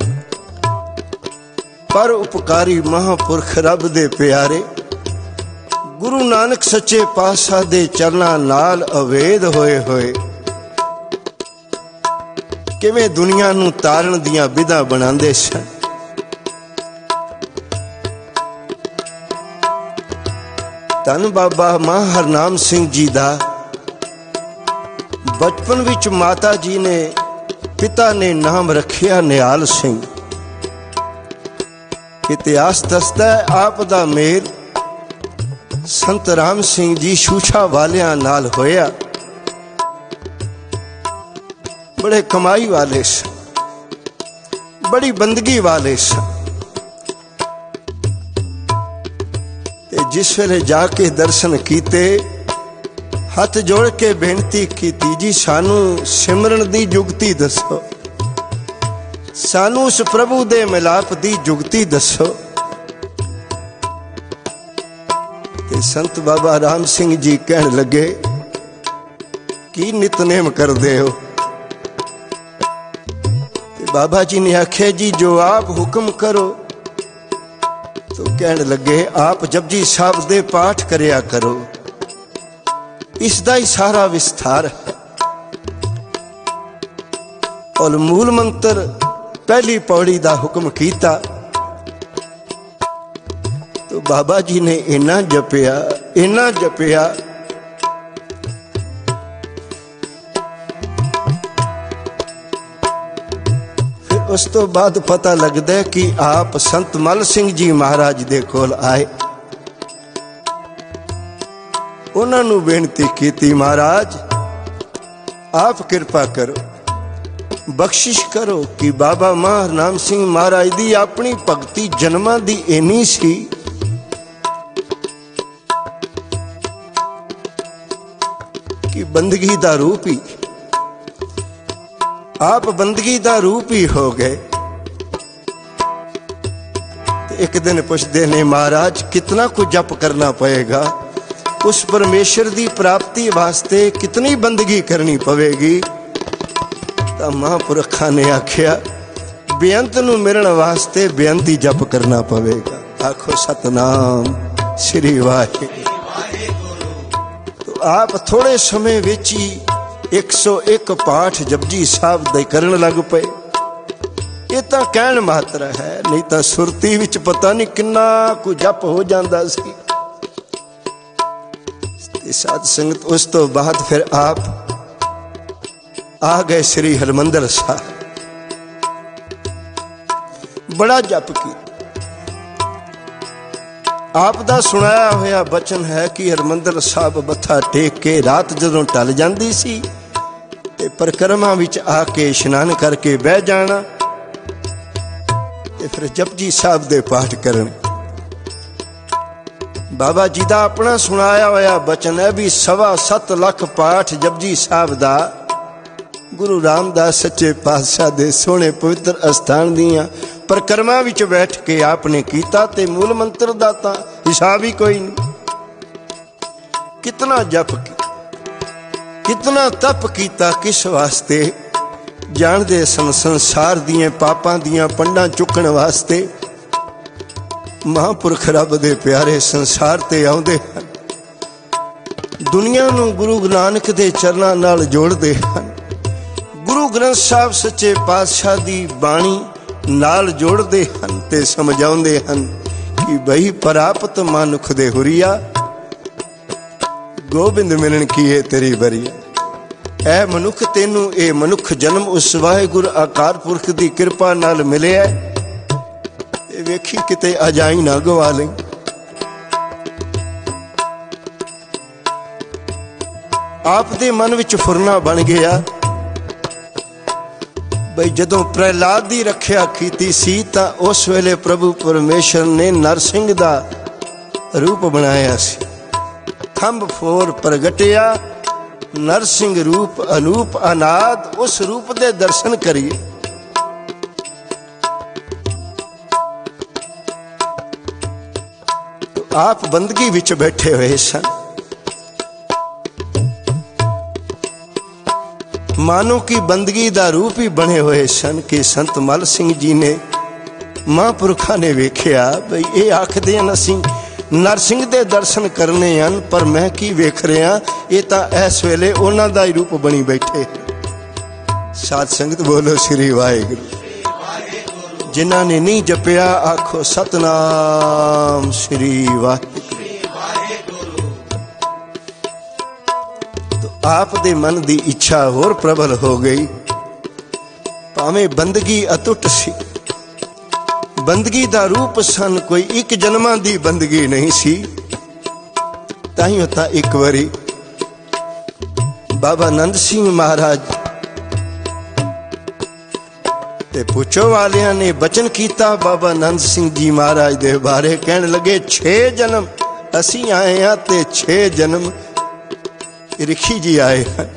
ਪਰ ਉਪਕਾਰੀ ਮਹਾਂਪੁਰਖ ਰੱਬ ਦੇ ਪਿਆਰੇ ਗੁਰੂ ਨਾਨਕ ਸੱਚੇ ਪਾਤਸ਼ਾਹ ਦੇ ਚਰਨਾਂ ਨਾਲ ਅਵੇਦ ਹੋਏ ਹੋਏ ਕਿਵੇਂ ਦੁਨੀਆ ਨੂੰ ਤਾਰਨ ਦੀਆਂ ਵਿਧਾਂ ਬਣਾਉਂਦੇ ਸਨ। ਧੰਨ ਬਾਬਾ ਮਾਂ ਹਰਨਾਮ ਸਿੰਘ ਜੀ ਦਾ ਬਚਪਨ ਵਿੱਚ ਮਾਤਾ ਜੀ ਨੇ, ਪਿਤਾ ਨੇ ਨਾਮ ਰੱਖਿਆ ਨਿਹਾਲ ਸਿੰਘ। ਇਤਿਹਾਸ ਦੱਸਦਾ ਹੈ ਆਪ ਦਾ ਮੇਲ ਸੰਤ ਰਾਮ ਸਿੰਘ ਜੀ ਸ਼ੂਸ਼ਾ ਵਾਲਿਆਂ ਨਾਲ ਹੋਇਆ। ਬੜੇ ਕਮਾਈ ਵਾਲੇ ਸਨ, ਬੜੀ ਬੰਦਗੀ ਵਾਲੇ ਸਨ। ਤੇ ਜਿਸ ਵੇਲੇ ਜਾ ਕੇ ਦਰਸ਼ਨ ਕੀਤੇ, ਹੱਥ ਜੋੜ ਕੇ ਬੇਨਤੀ ਕੀਤੀ, ਜੀ ਸਾਨੂੰ ਸਿਮਰਨ ਦੀ ਜੁਗਤੀ ਦੱਸੋ, ਸਾਨੂੰ ਉਸ ਪ੍ਰਭੂ ਦੇ ਮਿਲਾਪ ਦੀ ਜੁਗਤੀ ਦੱਸੋ। ਤੇ ਸੰਤ ਬਾਬਾ ਰਾਮ ਸਿੰਘ ਜੀ ਕਹਿਣ ਲੱਗੇ, ਕੀ ਨਿਤਨੇਮ ਕਰਦੇ ਹੋ? ਤੇ ਬਾਬਾ ਜੀ ਨੇ ਆਖਿਆ, ਜੀ ਜੋ ਆਪ ਹੁਕਮ ਕਰੋ। ਤੋ ਕਹਿਣ ਲੱਗੇ, ਆਪ ਜਪਜੀ ਸਾਹਿਬ ਦੇ ਪਾਠ ਕਰਿਆ ਕਰੋ, ਇਸ ਦਾ ਹੀ ਸਾਰਾ ਵਿਸਥਾਰ ਹੈ। ਔਰ ਮੂਲ ਮੰਤਰ ਪਹਿਲੀ ਪੌੜੀ ਦਾ ਹੁਕਮ ਕੀਤਾ। ਤੋ ਬਾਬਾ ਜੀ ਨੇ ਇੰਨਾ ਜਪਿਆ, ਇੰਨਾ ਜਪਿਆ, ਫਿਰ ਉਸ ਤੋਂ ਬਾਅਦ ਪਤਾ ਲੱਗਦਾ ਕਿ ਆਪ ਸੰਤ ਮੱਲ ਸਿੰਘ ਜੀ ਮਹਾਰਾਜ ਦੇ ਕੋਲ ਆਏ। ਉਹਨਾਂ ਨੂੰ ਬੇਨਤੀ ਕੀਤੀ, ਮਹਾਰਾਜ ਆਪ ਕਿਰਪਾ ਕਰੋ, ਬਖਸ਼ਿਸ਼ ਕਰੋ ਕਿ ਬਾਬਾ ਮਾਂ ਹਰਨਾਮ ਸਿੰਘ ਮਹਾਰਾਜ ਦੀ ਆਪਣੀ ਭਗਤੀ ਜਨਮਾਂ ਦੀ ਇੰਨੀ ਸੀ ਕਿ ਬੰਦਗੀ ਦਾ ਰੂਪ ਹੀ, ਆਪ ਬੰਦਗੀ ਦਾ ਰੂਪ ਹੀ ਹੋ ਗਏ। ਤੇ ਇੱਕ ਦਿਨ ਪੁੱਛਦੇ ਨੇ, ਮਹਾਰਾਜ ਕਿਤਨਾ ਕੁ ਜਪ ਕਰਨਾ ਪਏਗਾ, ਉਸ ਪਰਮੇਸ਼ਰ ਦੀ ਪ੍ਰਾਪਤੀ ਵਾਸਤੇ ਕਿਤਨੀ ਬੰਦਗੀ ਕਰਨੀ ਪਵੇਗੀ? ਤਾਂ ਮਹਾਂਪੁਰਖਾਂ ਨੇ ਆਖਿਆ, ਬੇਅੰਤ ਨੂੰ ਮਿਲਣ ਵਾਸਤੇ ਬੇਅੰਤ ਹੀ ਜਪ ਕਰਨਾ ਪਵੇਗਾ। ਆਖੋ ਸਤਨਾਮ ਸ੍ਰੀ ਵਾਹਿਗੁਰੂ। ਤੋ ਆਪ ਥੋੜੇ ਸਮੇਂ ਵਿੱਚ ਹੀ ਇੱਕ ਸੌ ਇੱਕ ਪਾਠ ਜਪਜੀ ਸਾਹਿਬ ਦੇ ਕਰਨ ਲੱਗ ਪਏ। ਇਹ ਤਾਂ ਕਹਿਣ ਮਾਤਰ ਹੈ, ਨਹੀਂ ਤਾਂ ਸੁਰਤੀ ਵਿੱਚ ਪਤਾ ਨਹੀਂ ਕਿੰਨਾ ਕੁ ਜਪ ਹੋ ਜਾਂਦਾ ਸੀ। ਤੇ ਸਾਧ ਸੰਗਤ, ਉਸ ਤੋਂ ਬਾਅਦ ਫਿਰ ਆਪ ਆ ਗਏ ਸ੍ਰੀ ਹਰਿਮੰਦਰ ਸਾਹਿਬ। ਬੜਾ ਜਪ ਕੀ ਆਪ ਦਾ ਸੁਣਾਇਆ ਹੋਇਆ ਬਚਨ ਹੈ ਕਿ ਹਰਿਮੰਦਰ ਸਾਹਿਬ ਮੱਥਾ ਟੇਕ ਕੇ ਰਾਤ ਜਦੋਂ ਢਲ ਜਾਂਦੀ ਸੀ ਤੇ ਪਰਿਕਰਮਾ ਵਿੱਚ ਆ ਕੇ ਇਸ਼ਨਾਨ ਕਰਕੇ ਬਹਿ ਜਾਣਾ ਤੇ ਫਿਰ ਜਪਜੀ ਸਾਹਿਬ ਦੇ ਪਾਠ ਕਰਨ। ਬਾਬਾ ਜੀ ਦਾ ਆਪਣਾ ਸੁਣਾਇਆ ਹੋਇਆ ਬਚਨ ਹੈ ਵੀ ਸਵਾ ਸੱਤ ਲੱਖ ਪਾਠ ਜਪਜੀ ਸਾਹਿਬ ਦਾ ਗੁਰੂ ਰਾਮਦਾਸ ਸੱਚੇ ਪਾਤਸ਼ਾਹ ਦੇ ਸੋਹਣੇ ਪਵਿੱਤਰ ਅਸਥਾਨ ਦੀਆਂ ਪਰਿਕਰਮਾ ਵਿੱਚ ਬੈਠ ਕੇ ਆਪ ਨੇ ਕੀਤਾ। ਤੇ ਮੂਲ ਮੰਤਰ ਦਾ ਤਾਂ ਹਿਸਾਬ ਹੀ ਕੋਈ ਨਹੀਂ। ਕਿਤਨਾ ਜਪ ਕੀਤਾ, ਕਿਤਨਾ ਤਪ ਕੀਤਾ, ਕਿਸ ਵਾਸਤੇ? ਜਾਣਦੇ ਸਨ ਸੰਸਾਰ ਦੀਆਂ ਪਾਪਾਂ ਦੀਆਂ ਪੰਡਾਂ ਚੁੱਕਣ ਵਾਸਤੇ ਮਹਾਂਪੁਰਖ ਰੱਬ ਦੇ ਪਿਆਰੇ ਸੰਸਾਰ ਤੇ ਆਉਂਦੇ ਹਨ, ਦੁਨੀਆ ਨੂੰ ਗੁਰੂ ਨਾਨਕ ਦੇ ਚਰਨਾਂ ਨਾਲ ਜੋੜਦੇ ਹਨ, ਗੁਰੂ ਗ੍ਰੰਥ ਸਾਹਿਬ ਸੱਚੇ ਪਾਤਸ਼ਾਹ ਦੀ ਬਾਣੀ ਨਾਲ ਜੋੜਦੇ ਹਨ ਤੇ ਸਮਝਾਉਂਦੇ ਹਨ ਕਿ ਬਈ ਪ੍ਰਾਪਤ ਮਨੁੱਖ ਦੇ ਹੁਰੀਆ, ਗੋਬਿੰਦ ਮਿਲਣ ਕੀ ਏ ਤੇਰੀ ਬਰੀਆ। ਐ ਮਨੁੱਖ, ਤੈਨੂੰ ਇਹ ਮਨੁੱਖ ਜਨਮ ਉਸ ਵਾਹਿਗੁਰੂ ਆਕਾਰ ਪੁਰਖ ਦੀ ਕਿਰਪਾ ਨਾਲ ਮਿਲਿਆ ਤੇ ਵੇਖੀ ਕਿਤੇ ਅਜਾਈ ਨਾ ਗਵਾ ਲਈ। ਆਪ ਦੇ ਮਨ ਵਿੱਚ ਫੁਰਨਾ ਬਣ ਗਿਆ ਬਈ ਜਦੋਂ ਪ੍ਰਹਿਲਾਦ ਦੀ ਰੱਖਿਆ ਕੀਤੀ ਸੀ ਤਾਂ ਉਸ ਵੇਲੇ ਪ੍ਰਭੂ ਪਰਮੇਸ਼ਰ ਨੇ ਨਰਸਿੰਘ ਦਾ ਰੂਪ ਬਣਾਇਆ ਸੀ। ਖੰਭ ਫੋਰ ਪ੍ਰਗਟਿਆ ਨਰਸਿੰਘ ਰੂਪ ਅਨੂਪ ਅਨਾਦ, ਉਸ ਰੂਪ ਦੇ ਦਰਸ਼ਨ ਕਰੀਏ। ਆਪ ਬੰਦਗੀ ਵਿੱਚ ਬੈਠੇ ਹੋਏ ਸਨ, ਮਾਨੋ ਕਿ ਬੰਦਗੀ ਦਾ ਰੂਪ ਹੀ ਬਣੇ ਹੋਏ ਸਨ ਕਿ ਸੰਤ ਮਲ ਸਿੰਘ ਜੀ ਨੇ ਮਹਾਂਪੁਰਖਾਂ ਨੇ ਵੇਖਿਆ ਬਈ ਇਹ ਆਖਦੇ ਹਨ ਅਸੀਂ ਨਰਸਿੰਘ ਦੇ ਦਰਸ਼ਨ ਕਰਨੇ ਹਨ, ਪਰ ਮੈਂ ਕੀ ਵੇਖ ਰਿਹਾ, ਇਹ ਤਾਂ ਇਸ ਵੇਲੇ ਉਹਨਾਂ ਦਾ ਹੀ ਰੂਪ ਬਣੀ ਬੈਠੇ। ਸਾਧ ਸੰਗਤ ਬੋਲੋ ਸ੍ਰੀ ਵਾਹਿਗੁਰੂ। ਜਿਨ੍ਹਾਂ ਨੇ ਨਹੀਂ ਜਪਿਆ ਆਖੋ ਸਤਨਾਮ ਸ੍ਰੀ ਵਾਹਿਗੁਰੂ। ਆਪ ਦੇ ਮਨ ਦੀ ਇੱਛਾ ਹੋਰ ਪ੍ਰਬਲ ਹੋ ਗਈ। ਭਾਵੇਂ ਬੰਦਗੀ ਅਟੁੱਟ ਸੀ, ਬੰਦਗੀ ਦਾ ਰੂਪ ਸਨ, ਕੋਈ ਇੱਕ ਜਨਮਾਂ ਦੀ ਬੰਦਗੀ ਨਹੀਂ ਸੀ। ਤਾਈਓ ਤਾਂ ਇੱਕ ਵਾਰੀ ਬਾਬਾ ਨੰਦ ਸਿੰਘ ਮਹਾਰਾਜ ਤੇ ਪੁੱਛੋ ਵਾਲਿਆਂ ਨੇ ਬਚਨ ਕੀਤਾ ਬਾਬਾ ਨੰਦ ਸਿੰਘ ਜੀ ਮਹਾਰਾਜ ਦੇ ਬਾਰੇ। ਕਹਿਣ ਲੱਗੇ ਛੇ ਜਨਮ ਅਸੀਂ ਆਏ ਹਾਂ ਤੇ ਛੇ ਜਨਮ ਰਿਖੀ ਜੀ ਆਏ ਹਨ।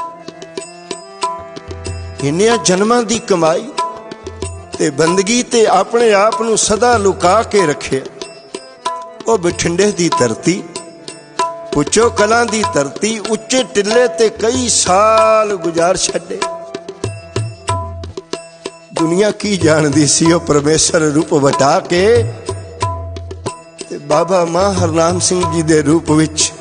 ਇੰਨਿਆਂ ਜਨਮਾਂ ਦੀ ਕਮਾਈ ਤੇ ਬੰਦਗੀ ਤੇ ਆਪਣੇ ਆਪ ਨੂੰ ਸਦਾ ਲੁਕਾ ਕੇ ਰੱਖਿਆ। ਉਹ ਬਠਿੰਡੇ ਦੀ ਧਰਤੀ, ਪੁੱਛੋ ਕਲਾਂ ਦੀ ਧਰਤੀ, ਉੱਚੇ ਟਿੱਲੇ ਤੇ ਕਈ ਸਾਲ ਗੁਜ਼ਾਰ ਛੱਡੇ। ਦੁਨੀਆ ਕੀ ਜਾਣਦੀ ਸੀ ਉਹ ਪਰਮੇਸ਼ਰ ਰੂਪ ਵਟਾ ਕੇ ਤੇ ਬਾਬਾ ਮਾਂ ਹਰਨਾਮ ਸਿੰਘ ਜੀ ਦੇ ਰੂਪ ਵਿੱਚ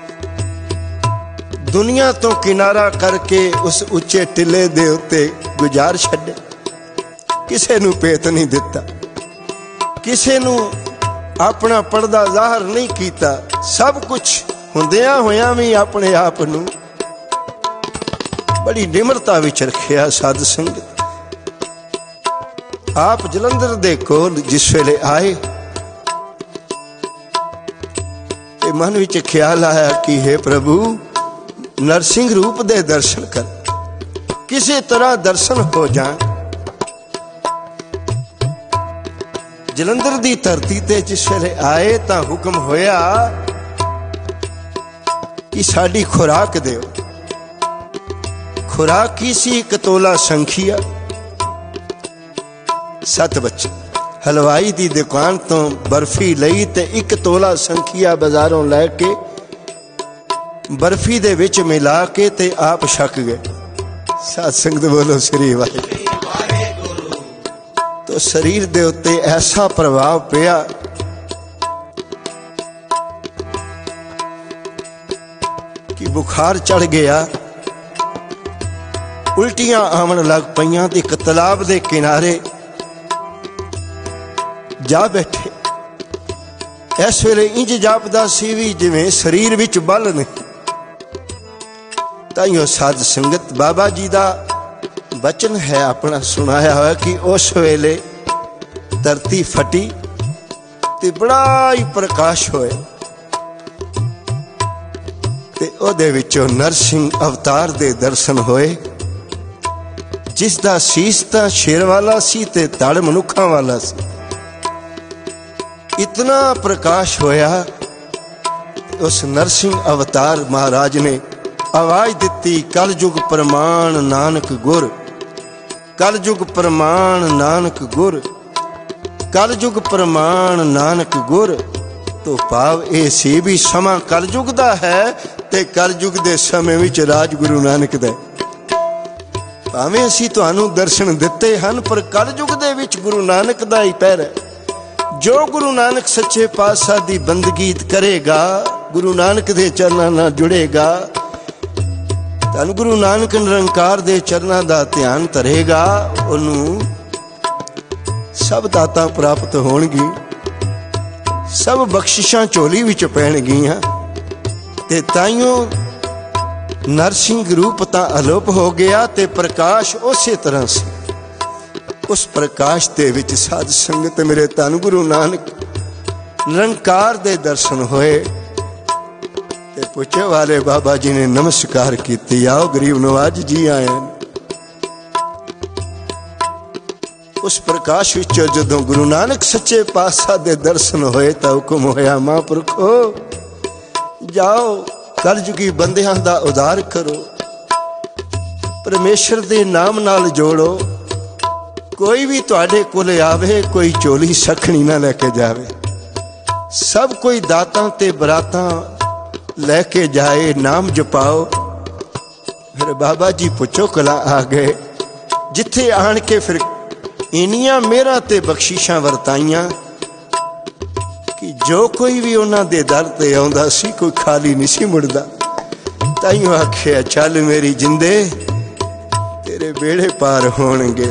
ਦੁਨੀਆ ਤੋਂ ਕਿਨਾਰਾ ਕਰਕੇ ਉਸ ਉੱਚੇ ਟਿੱਲੇ ਦੇ ਉੱਤੇ ਗੁਜ਼ਾਰ ਛੱਡੇ। ਕਿਸੇ ਨੂੰ ਭੇਤ ਨਹੀਂ ਦਿੱਤਾ, ਕਿਸੇ ਨੂੰ ਆਪਣਾ ਪਰਦਾ ਜ਼ਾਹਰ ਨਹੀਂ ਕੀਤਾ। ਸਭ ਕੁਝ ਹੁੰਦਿਆਂ ਹੋਇਆਂ ਵੀ ਆਪਣੇ ਆਪ ਨੂੰ ਬੜੀ ਨਿਮਰਤਾ ਵਿੱਚ ਰੱਖਿਆ। ਸਾਧ ਸੰਗਤ ਆਪ ਜਲੰਧਰ ਦੇ ਕੋਲ ਜਿਸ ਵੇਲੇ ਆਏ ਤੇ ਮਨ ਵਿੱਚ ਖਿਆਲ ਆਇਆ ਕਿ हे ਪ੍ਰਭੂ ਨਰਸਿੰਘ ਰੂਪ ਦੇ ਦਰਸ਼ਨ ਕਰ, ਕਿਸੇ ਤਰ੍ਹਾਂ ਦਰਸ਼ਨ ਹੋ ਜਾਣ। ਜਲੰਧਰ ਦੀ ਧਰਤੀ ਤੇ ਜਿਸ ਵੇਲੇ ਆਏ ਤਾਂ ਹੁਕਮ ਹੋਇਆ ਕਿ ਸਾਡੀ ਖੁਰਾਕ ਦਿਓ। ਖੁਰਾਕ ਕੀ ਸੀ? ਇੱਕ ਤੋਲਾ ਸੰਖੀਆ, ਸੱਤ ਬੱਚੇ। ਹਲਵਾਈ ਦੀ ਦੁਕਾਨ ਤੋਂ ਬਰਫੀ ਲਈ ਤੇ ਇੱਕ ਤੋਲਾ ਸੰਖੀਆ ਬਾਜ਼ਾਰੋਂ ਲੈ ਕੇ ਬਰਫੀ ਦੇ ਵਿੱਚ ਮਿਲਾ ਕੇ ਤੇ ਆਪ ਛਕ ਗਏ। ਸਾਧ ਸੰਗਤ ਬੋਲੋ ਸ੍ਰੀ ਵਾਹਿਗੁਰੂ। ਤੋ ਸਰੀਰ ਦੇ ਉੱਤੇ ਐਸਾ ਪ੍ਰਭਾਵ ਪਿਆ ਕਿ ਬੁਖਾਰ ਚੜ ਗਿਆ, ਉਲਟੀਆਂ ਆਉਣ ਲੱਗ ਪਈਆਂ ਤੇ ਇੱਕ ਤਲਾਬ ਦੇ ਕਿਨਾਰੇ ਜਾ ਬੈਠੇ। ਇਸ ਵੇਲੇ ਇੰਜ ਜਾਪਦਾ ਸੀ ਵੀ ਜਿਵੇਂ ਸਰੀਰ ਵਿੱਚ ਬਲ ਨਹੀਂ। ਤਾਈਓ ਸਾਧ ਸੰਗਤ ਬਾਬਾ ਜੀ ਦਾ ਬਚਨ ਹੈ ਆਪਣਾ ਸੁਣਾਇਆ ਹੋਇਆ ਕਿ ਉਸ ਵੇਲੇ ਧਰਤੀ ਫਟੀ ਤੇ ਬੜਾ ਹੀ ਪ੍ਰਕਾਸ਼ ਹੋਇਆ ਤੇ ਉਹਦੇ ਵਿੱਚੋਂ ਨਰਸਿੰਘ ਅਵਤਾਰ ਦੇ ਦਰਸ਼ਨ ਹੋਏ, ਜਿਸ ਦਾ ਸੀਸ ਤਾਂ ਸ਼ੇਰ ਵਾਲਾ ਸੀ ਤੇ ਧੜ ਮਨੁੱਖਾਂ ਵਾਲਾ ਸੀ। इतना प्रकाश होया उस नरसिंह अवतार महाराज ने आवाज दी, कल युग प्रमाण नानक गुर, कल युग प्रमाण नानक गुर, कल युग प्रमाण नानक गुर। तो भाव ये सी भी समा कल युग दा है ते कल युग दे समय विच राज गुरु नानक दा। भावें असीं तुहानूं दर्शन दिते हन पर कल युग दे विच गुरु नानक दा ही पैर है। जो गुरु नानक सच्चे पातशाह दी बंदगी करेगा, गुरु नानक दे चरनां नाल जुड़ेगा, धन गुरु नानक निरंकार दे चरनां दा ध्यान धरेगा, ओनूं सब दातां प्राप्त होणगी, सब बख्शिशां झोली विच पैणगीਆਂ। ते ताइयों नरसिंह रूप तां अलोप हो गया ते प्रकाश उसे तरह से। उस प्रकाश दे विच साध संगत मेरे धन गुरु नानक निरंकार दे दर्शन होए ते पुछे वाले बाबा जी ने नमस्कार की। आओ गरीब नवाज जी आए। उस प्रकाश विचों जदों गुरु नानक सच्चे पातशाह दे दर्शन होए तां हुक्म होया, महापुरखो जाओ कलयुगी बंदियां दा उद्धार करो, परमेश्वर दे नाम नाल जोड़ो। कोई भी तुहाडे कोले आवे कोई झोली सखणी ना लेके जावे, सब कोई दातां ते बरातां लेके जाए, नाम जपाओ। फिर बाबा जी पुछो कला आ गए, जिथे आन के फिर इनियां मेरा ते बख्शिशां वरताइयां कि जो कोई भी उन्हां दे दर ते आउंदा सी कोई खाली नहीं सी मुड़दा। ताइयों आखिया चल मेरी जिंदे तेरे बेड़े पार होणगे,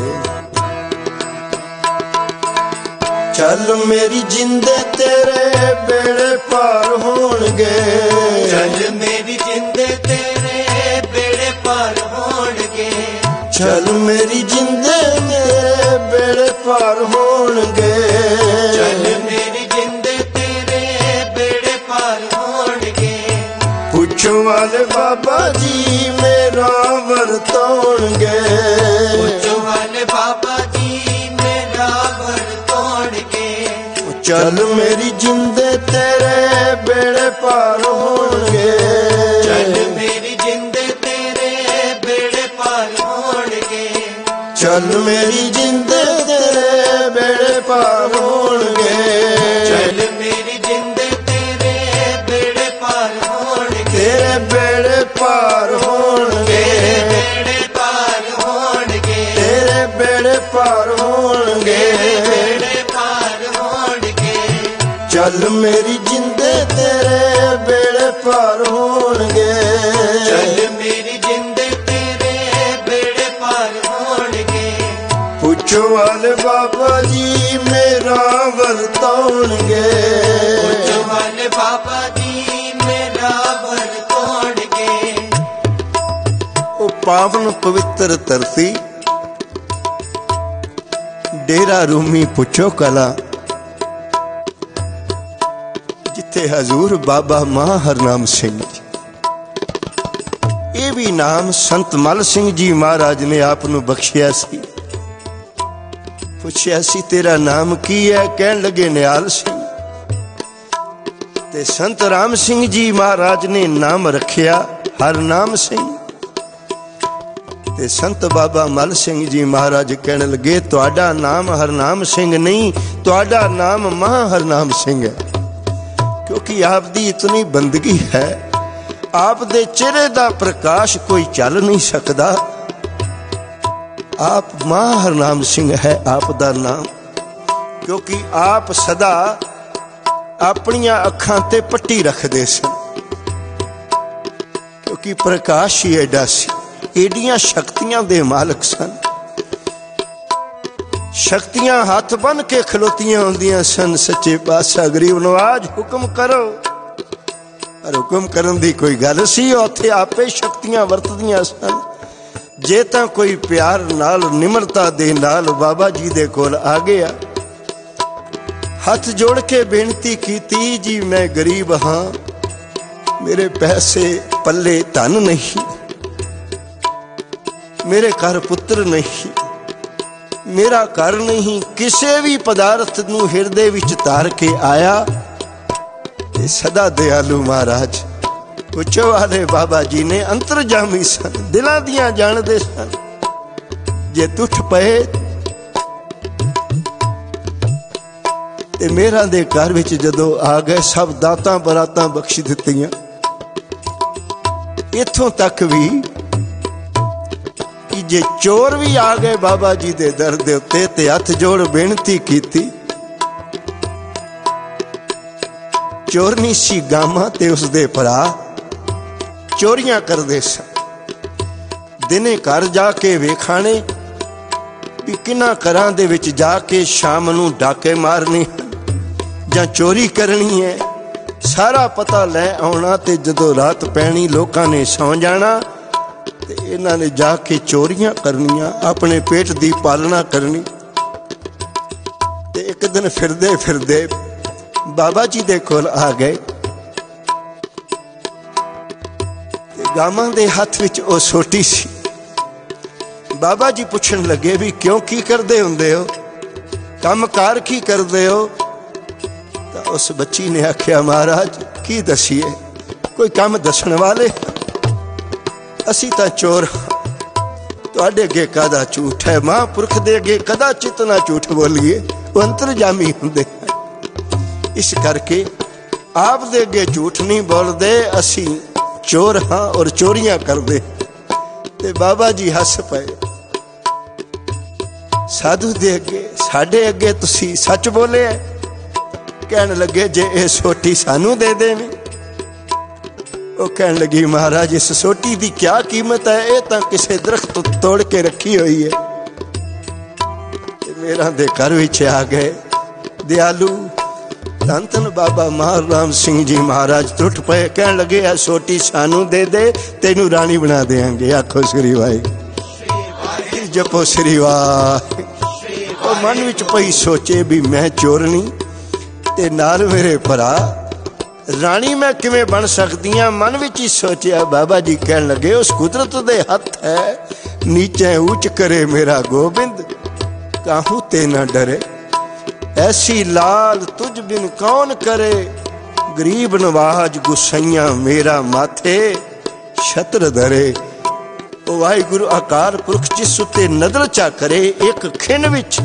चल मेरी जिंदे तेरे बेड़े पार होणगे, चल मेरी जिंदे तेरे बेड़े पार होणगे, चल मेरी जिंदे तेरे बेड़े पार होणगे, चल मेरी जिंदे तेरे बेड़े पार होणगे। पुछो वाले बाबा जी मेरा वरतोणगे, पुछो वाले बाबा जी मेरा वरतोणगे, चल मेरी जिंदे तेरे बेड़े पार होणगे, चल मेरी जिंदे तेरे बेड़े पार होणगे, चल मेरी जिंदे तेरे बेड़े पार होणगे, चल मेरी जिंदे तेरे बेड़े पार होणगे, तेरे बेड़े पार होणगे, बेड़े पार होणगे, तेरे बेड़े पार होणगे, बेड़े पार होणगे, चल मेरी जिंदे तेरे बेड़े पार होणगे, चल मेरी जिंदे तेरे बेड़े पार होणगे। पुछो वाले बाबा जी मेरा वरतोणगे, पुछो वाले बाबा जी मेरा वरतोणगे। ओ पावन पवित्र धरती डेरा रूमी पुछो कला, जिथे हजूर बाबा मां हरनाम सिंह जी, ये भी नाम संत मल सिंह जी महाराज ने आप नूं बख्शिया सी। पुछया सी तेरा नाम की है, कहन लगे निहाल सिंह। ते संत राम सिंह जी महाराज ने नाम रखिया हरनाम सिंह। ते संत बाबा मल सिंह जी महाराज कहन लगे तुहाडा नाम हरनाम सिंह नहीं, तुहाडा नाम मां हरनाम सिंह है, क्योंकि आप दी इतनी बंदगी है, आप दे चेहरे दा प्रकाश कोई चल नहीं सकता। आप मां हरनाम सिंह है आप दा नाम, क्योंकि आप सदा अपनियां अखां ते पट्टी रखदे सन, क्योंकि प्रकाश ही एडा सी, एडियां शक्तियां दे मालक सन। शक्तियां हाथ बन के खलोतियां होंदियां सन। सच्चे पातशाह गरीब नवाज हुक्म करो, पर हुक्म करन दी कोई गल सी, उत्थे आपे शक्तियां वरतदियां सन। जे तां कोई प्यार नाल निमरता दे नाल बाबा जी दे कोल आ गया, हथ जोड़ के बेनती कीती जी मैं गरीब हां, मेरे पैसे पल्ले धन नहीं, मेरे घर पुत्र नहीं, मेरा घर नहीं, किसी भी पदार्थ नूं हिरदे विच तार के आया। ते सदा दयालु महाराज पुछो वाले बाबा जी ने अंतरजामी सन, दिलां दियां जाणदे सन। जे तुठ पए ते मेरा दे घर विच जदों आ गए, सब दातां बरातां बख्श दित्तियां। इत्थों तक भी कि जे चोर भी आ गए बाबा जी दे दर दे उत्ते ते हथ जोड़ बेनती कीती। चोरनी सी गामा ते उसदे भरा चोरियां करदे सन। दिने घर जाके वेखाने भी किन्ना घरां दे विच जाके शाम नूं डाके मारने जां चोरी करनी है, सारा पता लै आउणा। ते जदों रात पैनी लोकां ने सौ जाना ते इन्हां ने जाके चोरियां करनियां, अपने पेट दी पालना करनी। ते एक दिन फिरदे फिरदे बाबा जी दे कोल आ गए। ਗਾਵਾਂ ਦੇ ਹੱਥ ਵਿੱਚ ਉਹ ਸੋਟੀ ਸੀ। ਬਾਬਾ ਜੀ ਪੁੱਛਣ ਲੱਗੇ ਵੀ ਕਿਉਂ, ਕੀ ਕਰਦੇ ਹੁੰਦੇ ਹੋ, ਕੰਮ ਕਾਰ ਕੀ ਕਰਦੇ ਹੋ? ਤਾਂ ਉਸ ਬੱਚੀ ਨੇ ਆਖਿਆ, ਮਹਾਰਾਜ ਕੀ ਦਸੀਏ, ਕੋਈ ਕੰਮ ਦੱਸਣ ਵਾਲੇ? ਅਸੀਂ ਤਾਂ ਚੋਰ ਹਾਂ, ਤੁਹਾਡੇ ਅੱਗੇ ਕਾਹਦਾ ਝੂਠ ਹੈ? ਮਹਾਂਪੁਰਖ ਦੇ ਅੱਗੇ ਕਦਾ ਚਿਤ ਨਾ ਝੂਠ ਬੋਲੀਏ, ਉਹ ਅੰਤਰਜਾਮੀ ਹੁੰਦੇ ਹਨ। ਇਸ ਕਰਕੇ ਆਪ ਦੇ ਅੱਗੇ ਝੂਠ ਨਹੀਂ ਬੋਲਦੇ, ਅਸੀਂ ਚੋਰ ਹਾਂ ਔਰ ਚੋਰੀਆਂ ਕਰਦੇ। ਤੇ ਬਾਬਾ ਜੀ ਹੱਸ ਪਏ। ਸਾਧੂ ਦੇ ਅੱਗੇ, ਸਾਡੇ ਅੱਗੇ ਤੁਸੀਂ ਸੱਚ ਬੋਲੇ? ਕਹਿਣ ਲੱਗੇ ਜੇ ਇਹ ਸੋਟੀ ਸਾਨੂੰ ਦੇ ਦੇਵੇਂ। ਉਹ ਕਹਿਣ ਲੱਗੀ, ਮਹਾਰਾਜ ਇਸ ਸੋਟੀ ਦੀ ਕਿਆ ਕੀਮਤ ਹੈ, ਇਹ ਤਾਂ ਕਿਸੇ ਦਰਖਤ ਤੋੜ ਕੇ ਰੱਖੀ ਹੋਈ ਹੈ। ਮੇਰਾ ਦੇ ਘਰ ਵਿੱਚ ਆ ਗਏ ਦਿਆਲੂ ਧੰਨ ਧੰਨ ਬਾਬਾ ਮਹਾਰਾਜ ਰਾਮ ਸਿੰਘ ਜੀ ਮਹਾਰਾਜ ਟੁੱਟ ਪਏ। ਕਹਿਣ ਲੱਗੇ ਇਹ ਸੋਟੀ ਸਾਨੂੰ ਦੇ ਦੇ, ਤੈਨੂੰ ਰਾਣੀ ਬਣਾ ਦੇਵਾਂਗੇ। ਆਖੋ ਸ੍ਰੀ ਵਾਹਿਗੁਰੂ, ਜਪੋ ਸ੍ਰੀ ਵਾਹਿਗੁਰੂ। ਉਹ ਮਨ ਵਿੱਚ ਪਈ ਸੋਚੇ ਵੀ ਮੈਂ ਚੋਰਨੀ ਤੇ ਨਾਲ ਮੇਰੇ ਭਰਾ, ਰਾਣੀ ਮੈਂ ਕਿਵੇਂ ਬਣ ਸਕਦੀ ਹਾਂ? ਮਨ ਵਿੱਚ ਹੀ ਸੋਚਿਆ। ਬਾਬਾ ਜੀ ਕਹਿਣ ਲੱਗੇ, ਉਸ ਕੁਦਰਤ ਦੇ ਹੱਥ ਹੈ, ਨੀਚੇ ਉੱਚ ਕਰੇ ਮੇਰਾ ਗੋਬਿੰਦ, ਕਾਹੂ ਤੇ ਨਾ ਡਰੇ। ऐसी लाल तुझ बिन कौन करे, गरीब नवाज गुसैया मेरा माथे छत्र धरे। ओ वाहिगुरु आकार पुरख जिस उत्ते नदर चा करे, एक खिन विच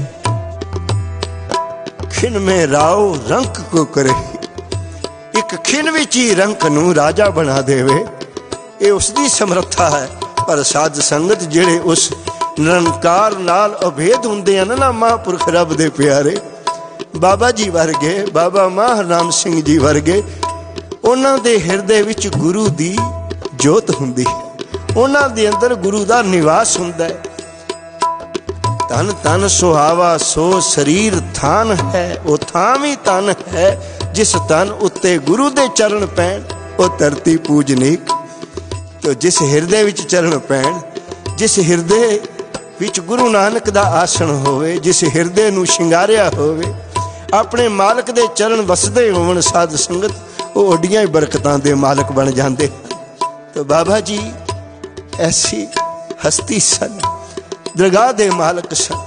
खिन में राव रंक को करे। एक खिन विच ही रंक नू राजा बना देवे, ये उसकी समर्था है। पर साध संगत जेड़े उस निरंकार नाल अभेद हुंदे हन ना, महापुरख रब दे प्यारे बाबा जी वर्गे, बाबा महाराम सिंह जी वर्गे, उन्हां दे हिरदे विच गुरु दी जोत हुंदी है, उन्हां दे अंदर गुरु दा निवास हुंदा है। तन तन सुहावा सो शरीर थान है, वो थान भी तन है जिस तन उत्ते गुरु दे चरण पैण, वो धरती पूजनीक। तो जिस हिरदे विच चरण पैण, जिस हिरदे विच गुरु नानक दा आसन होवे, जिस हिरदे नू शिंगारिया होवे, अपने मालक दे चरण वसदे होवन साध संगत, वो ओडियां ही बरकतां दे मालक बन जाते। तो बाबा जी ऐसी हस्ती सन, दरगाह दे मालक सन।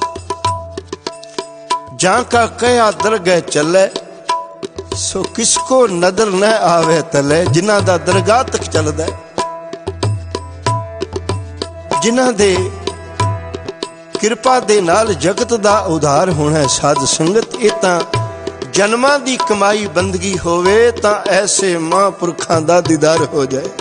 जां का कया दरगाह चले, सो किसको नदर न आवे तले। जिन्हां दा दरगाह तक चलदा, जिन्हां दे किरपा दे नाल जगत दा उधार होना है। साध संगत ये तां जन्मां दी कमाई बंदगी होवे, तां ऐसे महापुरखां दा दीदार हो जाए।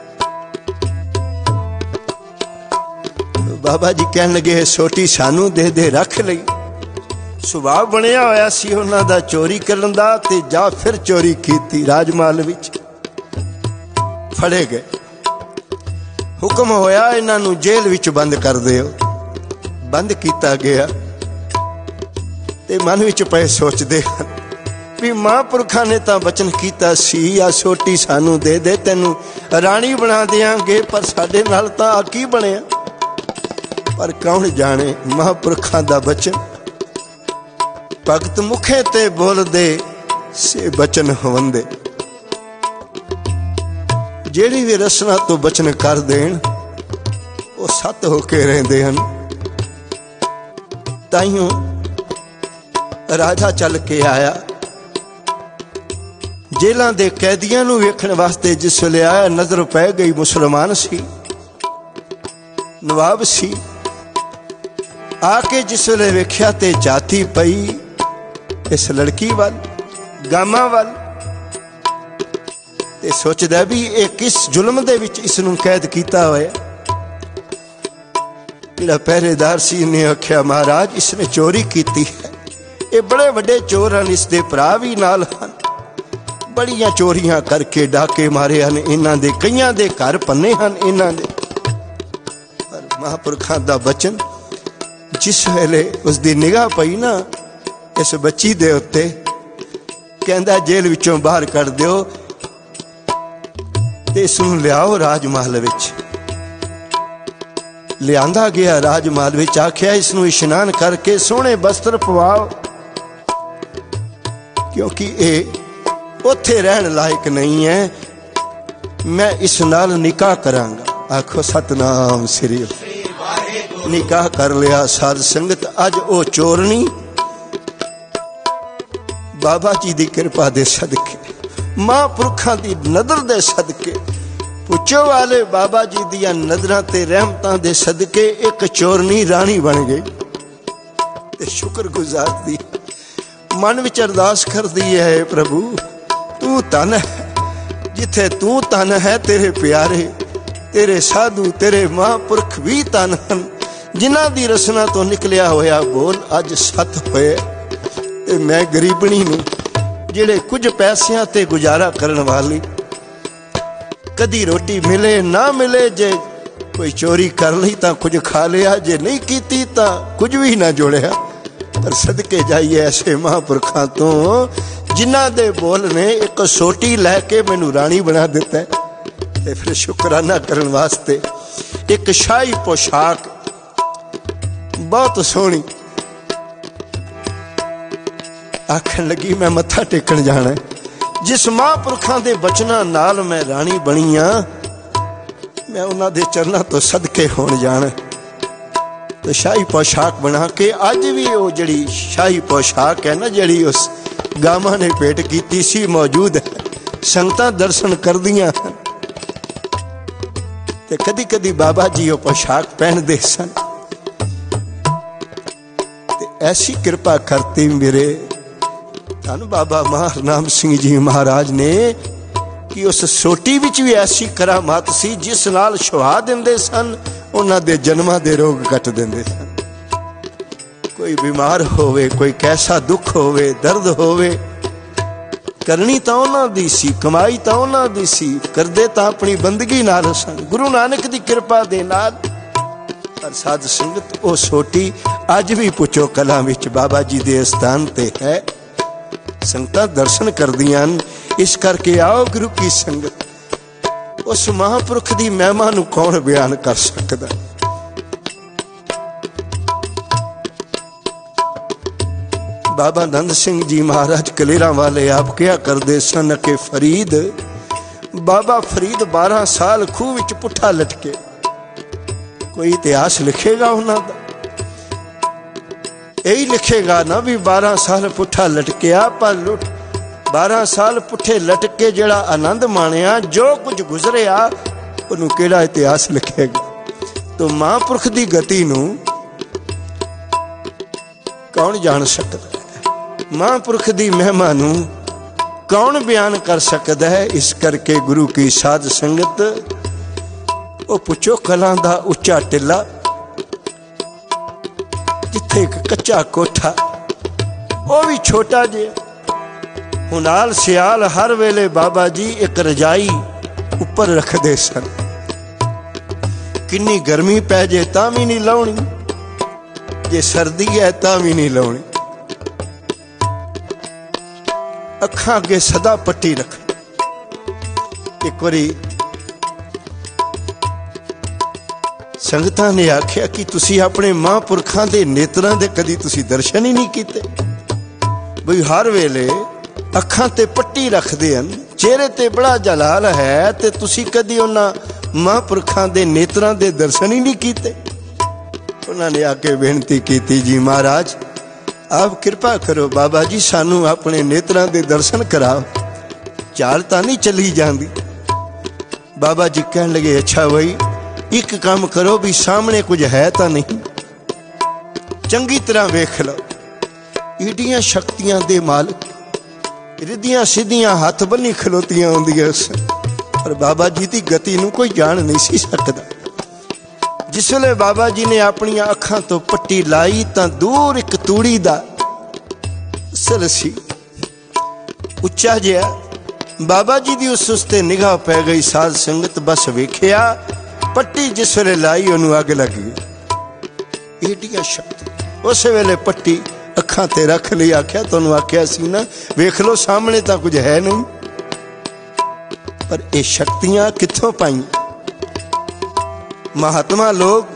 तो बाबा जी कहन लगे, सोटी सानू दे दे, रख लई। सुभाव बनिया होया सी उन्हां दा चोरी करन दा, ते जा फिर चोरी कीती। राजमाल विच फड़े गए। हुक्म होया इन्हां नू जेल विच बंद कर दिओ। बंद किया गया। ते मन विच पए सोचते भी महापुरखा ने तां वचन किया सी, आ सोटी सानू दे दे, तेनू राणी बना देंगे, पर साडे नाल तां आ की बनिया? पर कौन जाने महापुरखा दा वचन, भगत मुखे ते बोल दे से वचन हवंदे। जेड़ी भी रसना तो वचन कर देन, वो सत होके रहिंदे हन। ताइयों राजा चल के आया, जेलों के कैदियों नूं वेखण वास्ते जिस वेले आया, नजर पै गई मुसलमान सी, नवाब सी। आके जिस वेले वेख्या ते जाती पई इस लड़की वाल, गामा वाल, ते सोचदा भी ये किस जुल्म दे विच इसनूं कैद कीता होया। जिहड़ा पहरेदार सी ने आख्या, महाराज इसने चोरी की है, ये बड़े बड़े चोर हैं, इसके भरा भी नाल हन, बड़ियां चोरियां करके डाके मारे हैं, इन्हां दे कईयां दे घर पन्ने हैं इन्हां दे। पर महापुरखां दा वचन जिस वेले उसकी निगाह पई ना इस बच्ची दे उत्ते, कहंदा जेल विचों बाहर कढ दिओ ते इसनूं लियाओ राजमहल विच। लियांदा गया राजमहल विच। आख्या इसनूं इशनान करके सोहणे वस्त्र पवाओ, क्योंकि ये उत्थे रहन लायक नहीं है, मैं इस नाल निकाह करांगा। आखो सतनाम श्री निकाह कर लिया साध संगत। अज ओ चोरनी बाबा जी दी कृपा दे सदके, महापुरखां दी नदर दे सदके, पुछो वाले बाबा जी दियां नदरां ते रहमतां दे सदके एक चोरनी राणी बन गई। ते शुक्र गुजार दी मन विच अरदास करदी है, प्रभु तू धन है, जिथे तू धन है तेरे प्यारे, तेरे साधु तेरे महापुरख भी धन हन, जिन्हां दी रसना तो निकलिया होया बोल अज सत होए। ते मैं गरीबनी नूं जिहड़े कुछ पैसियां ते गुजारा करन वाली, कदी रोटी मिले ना मिले, जे कोई चोरी कर ली तां कुछ खा लिया, जे नहीं कीती तां कुछ भी ना जोड़िया। पर सदके जाइए ऐसे महापुरखां तो जिन्हां दे बोल ने एक सोटी लैके मैनू राणी बना दिता है। ते फिर शुकराना करन वास्ते एक शाही पोशाक बहुत सोहनी, आखन लगी मैं मत्था टेकन जाना। जिस महापुरखां दे बचनां नाल मैं राणी बनी हाँ, मैं उन्हां दे चरनां तो सदके होण जाना। तो शाही पोशाक बना के अज भी वो जिहड़ी शाही पोशाक है ना, जिहड़ी उस गावां ने भेंट कीती सी मौजूद है, संगतां दर्शन करदियां हन। ते कदी कदी बाबा जी वो पोशाक पहनदे सन। ते ऐसी कृपा करती मेरे धन बाबा महाराम सिंह जी महाराज ने कि उस सोटी विच भी ऐसी करामात सी जिस नाल छुहा दिंदे सन, उन्हां दे जन्मां दे रोग कट दिंदे सन। कोई बीमार होवे, कोई कैसा दुख होवे, दर्द होवे, करनी तां उन्हां दी सी, कमाई तां उन्हां दी सी, करदे तां अपनी बंदगी नाल सन, गुरु नानक दी कृपा दे नाल। पर साध संगत ओ सोटी अज भी पुछो कलां विच बाबा जी दे स्थान ते है, संगतां दर्शन करदियां। इस करके आओ गुरु की संगत, उस महापुरख दी महिमा नूं कौन बयान कर सकदा। बाबा नंद सिंह जी महाराज कलेरा वाले आप क्या करदे सन कि फरीद बाबा फरीद बारह साल खूह विच पुट्ठा लटके। कोई इतिहास लिखेगा उन्हां दा, यही लिखेगा ना भी बारह साल पुट्ठा लटकिया, पर लुट बारह साल पुट्ठे लटके जड़ा आनंद माणिया, जो कुछ गुजरिया उन्होंने केड़ा इतिहास लिखेगा। तो महापुरख की गति नूं कौन जान सकता है, महापुरख की महिमा नूं कौन बयान कर सकता है। इस करके गुरु की साध संगत वो पुछो कलां दा उच्चा टिला, जिथे एक कच्चा कोठा वो भी छोटा जिहा, हुनाल सियाल हर वेले बाबा जी एक रजाई उपर रखते सन। किन्नी गर्मी पै जे तां भी नहीं लाउणी, जे सर्दी है तां भी नहीं लाउणी। अखां अगे सदा पट्टी रख। एक बारी संगतां ने आख्या कि तुसी अपने महापुरखां दे नेत्रां दे कदी तुसी दर्शन ही नहीं कीते। बई हर वेले अखां ते पट्टी रखदे हन, चेहरे ते बड़ा जलाल है, ते तुसी कदी उन्हां महापुरखां दे नेत्रां दे दर्शन ही नहीं कीते। उन्होंने आके बेनती की, जी महाराज आप कृपा करो, बाबा जी सानू अपने नेत्रां दे दर्शन कराओ, चाल तां नहीं चली जांदी। बाबा जी कहन लगे अच्छा भाई एक काम करो भी सामने कुछ है तो नहीं, चंगी तरह वेख लो। ईडियां शक्तियां दे मालिक रिद्धियां सीधियां हथ बन्नी खलोतियां होंदियां सन, पर बाबा जी की गति नूं कोई जान नहीं सी सकदा। जिसले बाबा जी ने अपनी अखां तो पट्टी लाई तां दूर एक तूड़ी दा सिर सी उच्चा जिहा। बाबा जी की उस उसते निगाह पै गई। साध संगत बस वेखिया पट्टी जिस वेले लाई उन्होंने अग लग गई। ईडियां शक्ति उस वेले पट्टी अखां ते रख ली। आख्या तुहानूं आख्या सी ना वेख लो सामने तो कुछ है नहीं, पर ये शक्तियां कित्थों पाई। महात्मा लोग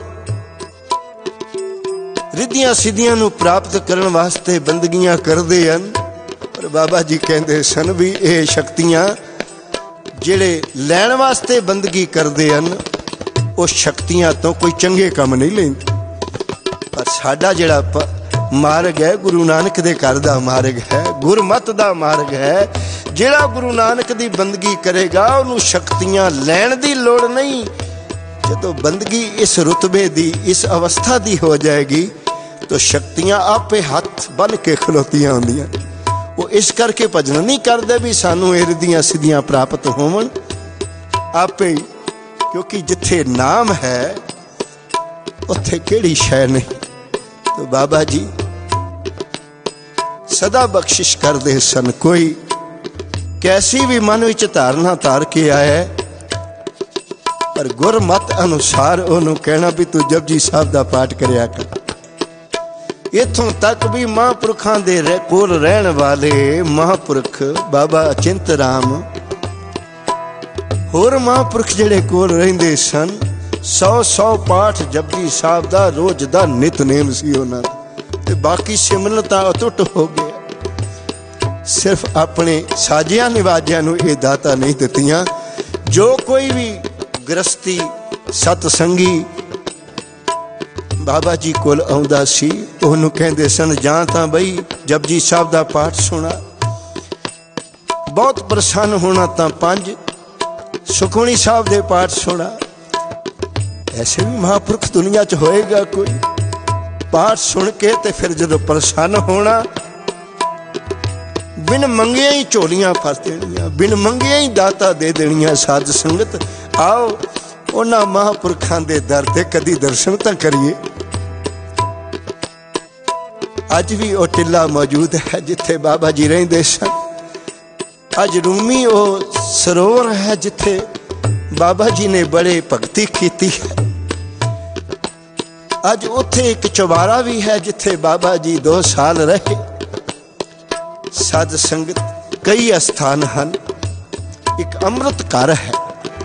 रिद्धियां सिद्धियां नूं प्राप्त करने वास्ते बंदगियां करते हैं, पर बाबा जी कहते सन भी ये शक्तियां ਜਿਹੜੇ ਲੈਣ ਵਾਸਤੇ ਬੰਦਗੀ ਕਰਦੇ ਹਨ ਉਹ ਸ਼ਕਤੀਆਂ ਤੋਂ ਕੋਈ ਚੰਗੇ ਕੰਮ ਨਹੀਂ ਲੈਂਦੇ। ਪਰ ਸਾਡਾ ਜਿਹੜਾ ਮਾਰਗ ਹੈ ਗੁਰੂ ਨਾਨਕ ਦੇ ਘਰ ਦਾ ਮਾਰਗ ਹੈ, ਗੁਰਮਤ ਦਾ ਮਾਰਗ ਹੈ। ਜਿਹੜਾ ਗੁਰੂ ਨਾਨਕ ਦੀ ਬੰਦਗੀ ਕਰੇਗਾ ਉਹਨੂੰ ਸ਼ਕਤੀਆਂ ਲੈਣ ਦੀ ਲੋੜ ਨਹੀਂ। ਜਦੋਂ ਬੰਦਗੀ ਇਸ ਰੁਤਬੇ ਦੀ, ਇਸ ਅਵਸਥਾ ਦੀ ਹੋ ਜਾਏਗੀ ਤਾਂ ਸ਼ਕਤੀਆਂ ਆਪੇ ਹੱਥ ਬੰਨ ਕੇ ਖਲੋਤੀਆਂ ਹੁੰਦੀਆਂ। ਉਹ ਇਸ ਕਰਕੇ ਭਜਨ ਨਹੀਂ ਕਰਦੇ ਵੀ ਸਾਨੂੰ ਇਰਦੀਆਂ ਸਿੱਧੀਆਂ ਪ੍ਰਾਪਤ ਹੋਵਣ, ਆਪੇ ਹੀ। ਕਿਉਂਕਿ ਜਿੱਥੇ ਨਾਮ ਹੈ ਉੱਥੇ ਕਿਹੜੀ ਸ਼ੈ ਨਹੀਂ। तो बाबा जी सदा बख्शिश करते सन। कोई कैसी भी मन विच धारना धार के आया पर गुरमत अनुसार उन्होंने कहना भी तू जपजी साहब का पाठ करया कर। इथों तक भी महापुरखों दे कोल रहन वाले महापुरख बाबा अचिंत राम होर महापुरख जिहड़े कोल रहिंदे सन सौ सौ पाठ जपजी साहब का रोज का नितनेम सी उन्हां दा। ते बाकी सिमरतां अटुट हो गया। सिर्फ अपने साजिया निवाजिया नूं ये दाता नहीं दित्तियां। जो कोई भी गृहस्थी सतसंगी बाबा जी कोल आउंदा सी उहनूं कहंदे सन जां तां बई जपजी साहब का पाठ सुना, बहुत प्रसन्न होना तां पंज सुखमनी साहब के पाठ सुना। ऐसे भी महापुरख दुनिया च होएगा कोई पाठ सुन के ते फिर जदों प्रसन्न होना बिन मंगिया ही झोलियां फस देनियां, बिन मंगिया ही दाता दे देनियां। साध संगत आओ उन्हां महापुरखां दे दर ते कदी दर्शन तां करिए। अज भी वो टिला मौजूद है जिथे बाबा जी रहिंदे सन। अज रूमी वो सरोवर है जिथे बाबा जी ने बड़े भगती की है। अज उथे एक चौबारा भी है जिथे बाबा जी दो साल रहे। साध संगत कई स्थान हैं। एक अमृत घर है।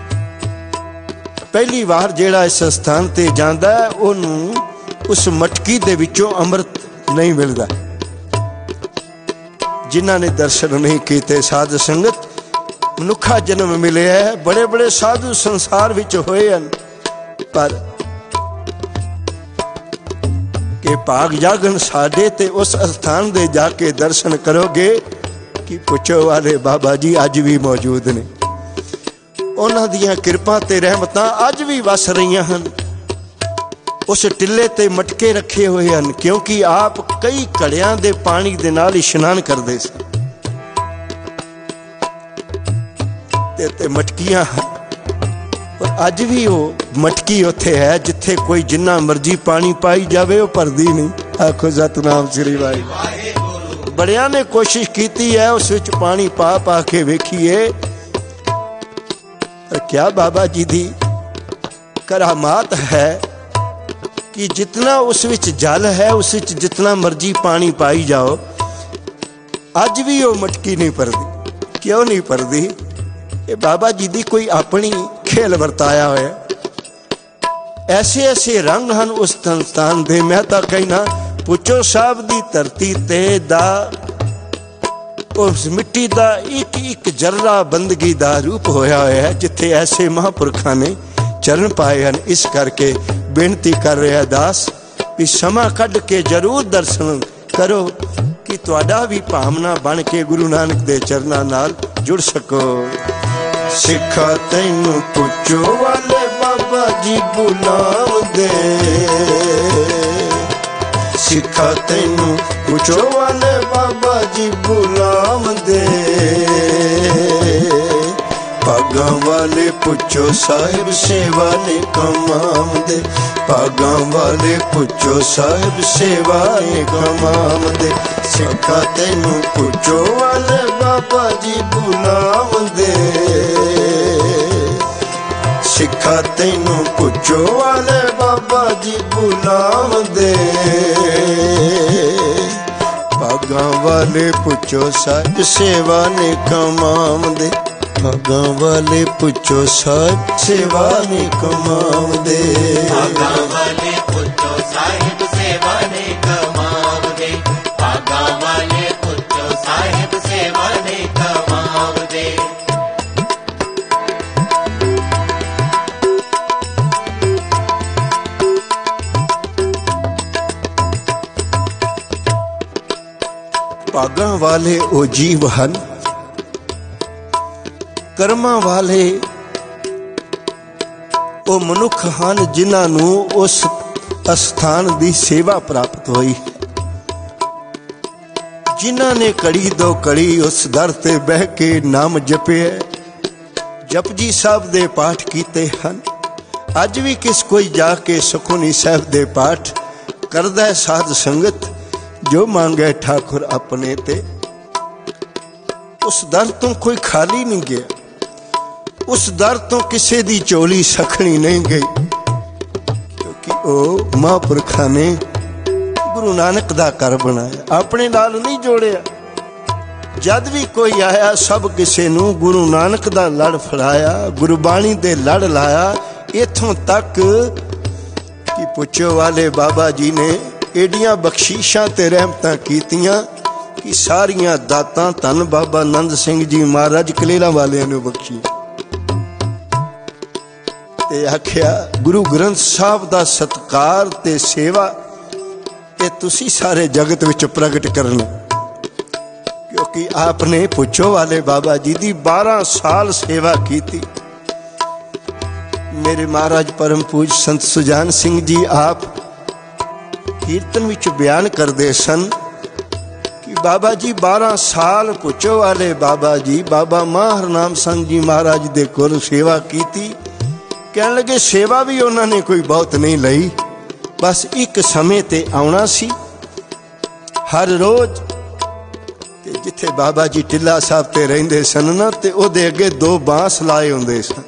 पहली बार जेड़ा इस स्थान ते जांदा है उन्होंने उस मटकी दे विचों अमृत नहीं मिलता। जिन्हां ने दर्शन नहीं किए साध संगत मनुखा जन्म मिले है। बड़े बड़े साधु संसार विच होए हैं पर के भाग जागन साडे ते उस स्थान दे जाके दर्शन करोगे कि पुछो वाले बाबा जी अज भी मौजूद ने। उन्हां दियां किरपा ते रहमतां अज भी वस रही हैं। उस टिले ते मटके रखे हुए हैं क्योंकि आप कई घड़ियां दे पानी दे नाल इशनान करदे सन ते, ते मटकियां और अज भी वो मटकी उत्थे है जिथे कोई जिन्ना मर्जी पानी पाई जावे वो भरदी नहीं। आखो सतनाम श्री वाहिगुरू। बड़िया ने कोशिश की है उस विच पानी पा पा के वेखिए पर क्या बाबा जी दी करामात है कि जितना उस विच जल है उस विच जितना मर्जी पानी पाई जाओ अज भी वो मटकी नहीं भरदी। क्यों नहीं भरदी? ये बाबा जी दी कोई अपनी खेल वरताया होया। ऐसे ऐसे रंग हैं उस संस्थान दे। मैं तो कहना पुछो साहब दी धरती ते दा उस मिट्टी दा एक एक जर्रा बंदगी दा रूप होया होया है जिथे ऐसे महापुरखा ने चरण पाए हैं। इस करके बेनती कर रहा दास भी समा कढ़ के जरूर दर्शन करो कि तुहाडा भी भावना बन के गुरु नानक दे चरनां नाल जुड़ सको। सिखा तैनू पुछो वाले बाबा जी बुलाव दे। सिखा तैनू पुछो वाले बाबा जी बुलाव दे। भागा वाले पुछो साहिब सेवा ने कमाम दे। भागा वाले पुछो साहिब सेवा ने कमाम दे। सिखा तैनू पुछो वाले बाबा जी बुलाव दे। सिखा तैनू पुछो वाले बाबा जी बुलाव दे। भागा वाले पुछो साहिब सेवा ने कमाम दे। भागा वाले पुछो साहिब सेवा ने कमाम दे। भागा वाले पुछो साहिब सेवा ने कमाम दे। भागा वाले पुछो साहिब सेवा ने कमाम दे। ਭਾਗਾਂ ਵਾਲੇ ਉਹ ਜੀਵ ਹਨ, ਕਰਮਾਂ ਵਾਲੇ ਉਹ ਮਨੁੱਖ ਹਨ ਜਿਨ੍ਹਾਂ ਨੂੰ ਉਸ ਅਸਥਾਨ ਦੀ ਸੇਵਾ ਪ੍ਰਾਪਤ ਹੋਈ, ਜਿਨ੍ਹਾਂ ਨੇ ਘੜੀ ਦੋ ਘੜੀ ਉਸ ਦਰ ਤੇ ਬਹਿ ਕੇ ਨਾਮ ਜਪਿਆ, ਜਪਜੀ ਸਾਹਿਬ ਦੇ ਪਾਠ ਕੀਤੇ ਹਨ। ਅੱਜ ਵੀ ਕਿਸ ਕੋਈ ਜਾ ਕੇ ਸੁਖਮਨੀ ਸਾਹਿਬ ਦੇ ਪਾਠ ਕਰਦਾ ਹੈ ਸਾਧ ਸੰਗਤ, ਜੋ ਮੰਗੇ ਠਾकुर ਆਪਣੇ ਤੇ। ਉਸ ਦਰ ਤੋਂ ਕੋਈ ਖਾਲੀ ਨਹੀਂ ਗਿਆ, ਉਸ ਦਰ ਤੋਂ ਕਿਸੇ ਦੀ ਝੋਲੀ ਸਖਣੀ ਨਹੀਂ ਗਈ, ਕਿਉਂਕਿ ਉਹ ਮਹਾਂਪੁਰਖਾਂ ਨੇ ਗੁਰੂ ਨਾਨਕ ਦਾ ਘਰ ਬਣਾਇਆ, ਆਪਣੇ ਨਾਲ ਨਹੀਂ ਜੋੜਿਆ। ਜਦ ਵੀ ਕੋਈ ਆਇਆ ਸਭ ਕਿਸੇ ਨੂੰ ਗੁਰੂ ਨਾਨਕ ਦਾ ਲੜ ਫੜਾਇਆ, ਗੁਰਬਾਣੀ ਦੇ ਲੜ ਲਾਇਆ। ਇੱਥੋਂ ਤੱਕ ਕਿ ਪੁੱਛੋ ਵਾਲੇ ਬਾਬਾ ਜੀ ਨੇ ਏਡੀਆਂ ਬਖਸ਼ੀਸ਼ਾਂ ਤੇ ਰਹਿਮਤਾਂ ਕੀਤੀਆਂ ਕਿ ਸਾਰੀਆਂ ਦਾਤਾਂ ਧੰਨ ਬਾਬਾ ਨੰਦ ਸਿੰਘ ਜੀ ਮਹਾਰਾਜ ਕਲੇਰਾਂ ਵਾਲਿਆਂ ਨੂੰ ਬਖਸ਼ੀ ਤੇ ਆਖਿਆ ਗੁਰੂ ਗ੍ਰੰਥ ਸਾਹਿਬ ਦਾ ਸਤਿਕਾਰ ਤੇ ਸੇਵਾ ਇਹ ਤੁਸੀਂ ਸਾਰੇ ਜਗਤ ਵਿੱਚ ਪ੍ਰਗਟ ਕਰਨਾ, ਕਿਉਂਕਿ ਆਪਨੇ ਪੁੱਛੋ ਵਾਲੇ ਬਾਬਾ ਜੀ ਦੀ ਬਾਰਾਂ ਸਾਲ ਸੇਵਾ ਕੀਤੀ। ਮੇਰੇ ਮਹਾਰਾਜ ਪਰਮ ਪੂਜ ਸੰਤ ਸੁਜਾਨ ਸਿੰਘ ਜੀ ਆਪ ਕੀਰਤਨ ਵਿੱਚ ਬਿਆਨ ਕਰਦੇ ਸਨ ਕਿ ਬਾਬਾ ਜੀ ਬਾਰਾਂ ਸਾਲ ਪੁੱਛੋ ਵਾਲੇ ਬਾਬਾ ਜੀ ਬਾਬਾ ਹਰਨਾਮ ਸਿੰਘ ਜੀ ਮਹਾਰਾਜ ਦੇ ਕੋਲ ਸੇਵਾ ਕੀਤੀ। ਕਹਿਣ ਲੱਗੇ ਸੇਵਾ ਵੀ ਉਹਨਾਂ ਨੇ ਕੋਈ ਬਹੁਤ ਨਹੀਂ ਲਈ, ਬਸ ਇੱਕ ਸਮੇਂ ਤੇ ਆਉਣਾ ਸੀ ਹਰ ਰੋਜ਼, ਤੇ ਜਿੱਥੇ ਬਾਬਾ ਜੀ ਟਿੱਲਾ ਸਾਹਿਬ ਤੇ ਰਹਿੰਦੇ ਸਨ ਨਾ, ਤੇ ਉਹਦੇ ਅੱਗੇ ਦੋ ਬਾਂਸ ਲਾਏ ਹੁੰਦੇ ਸਨ।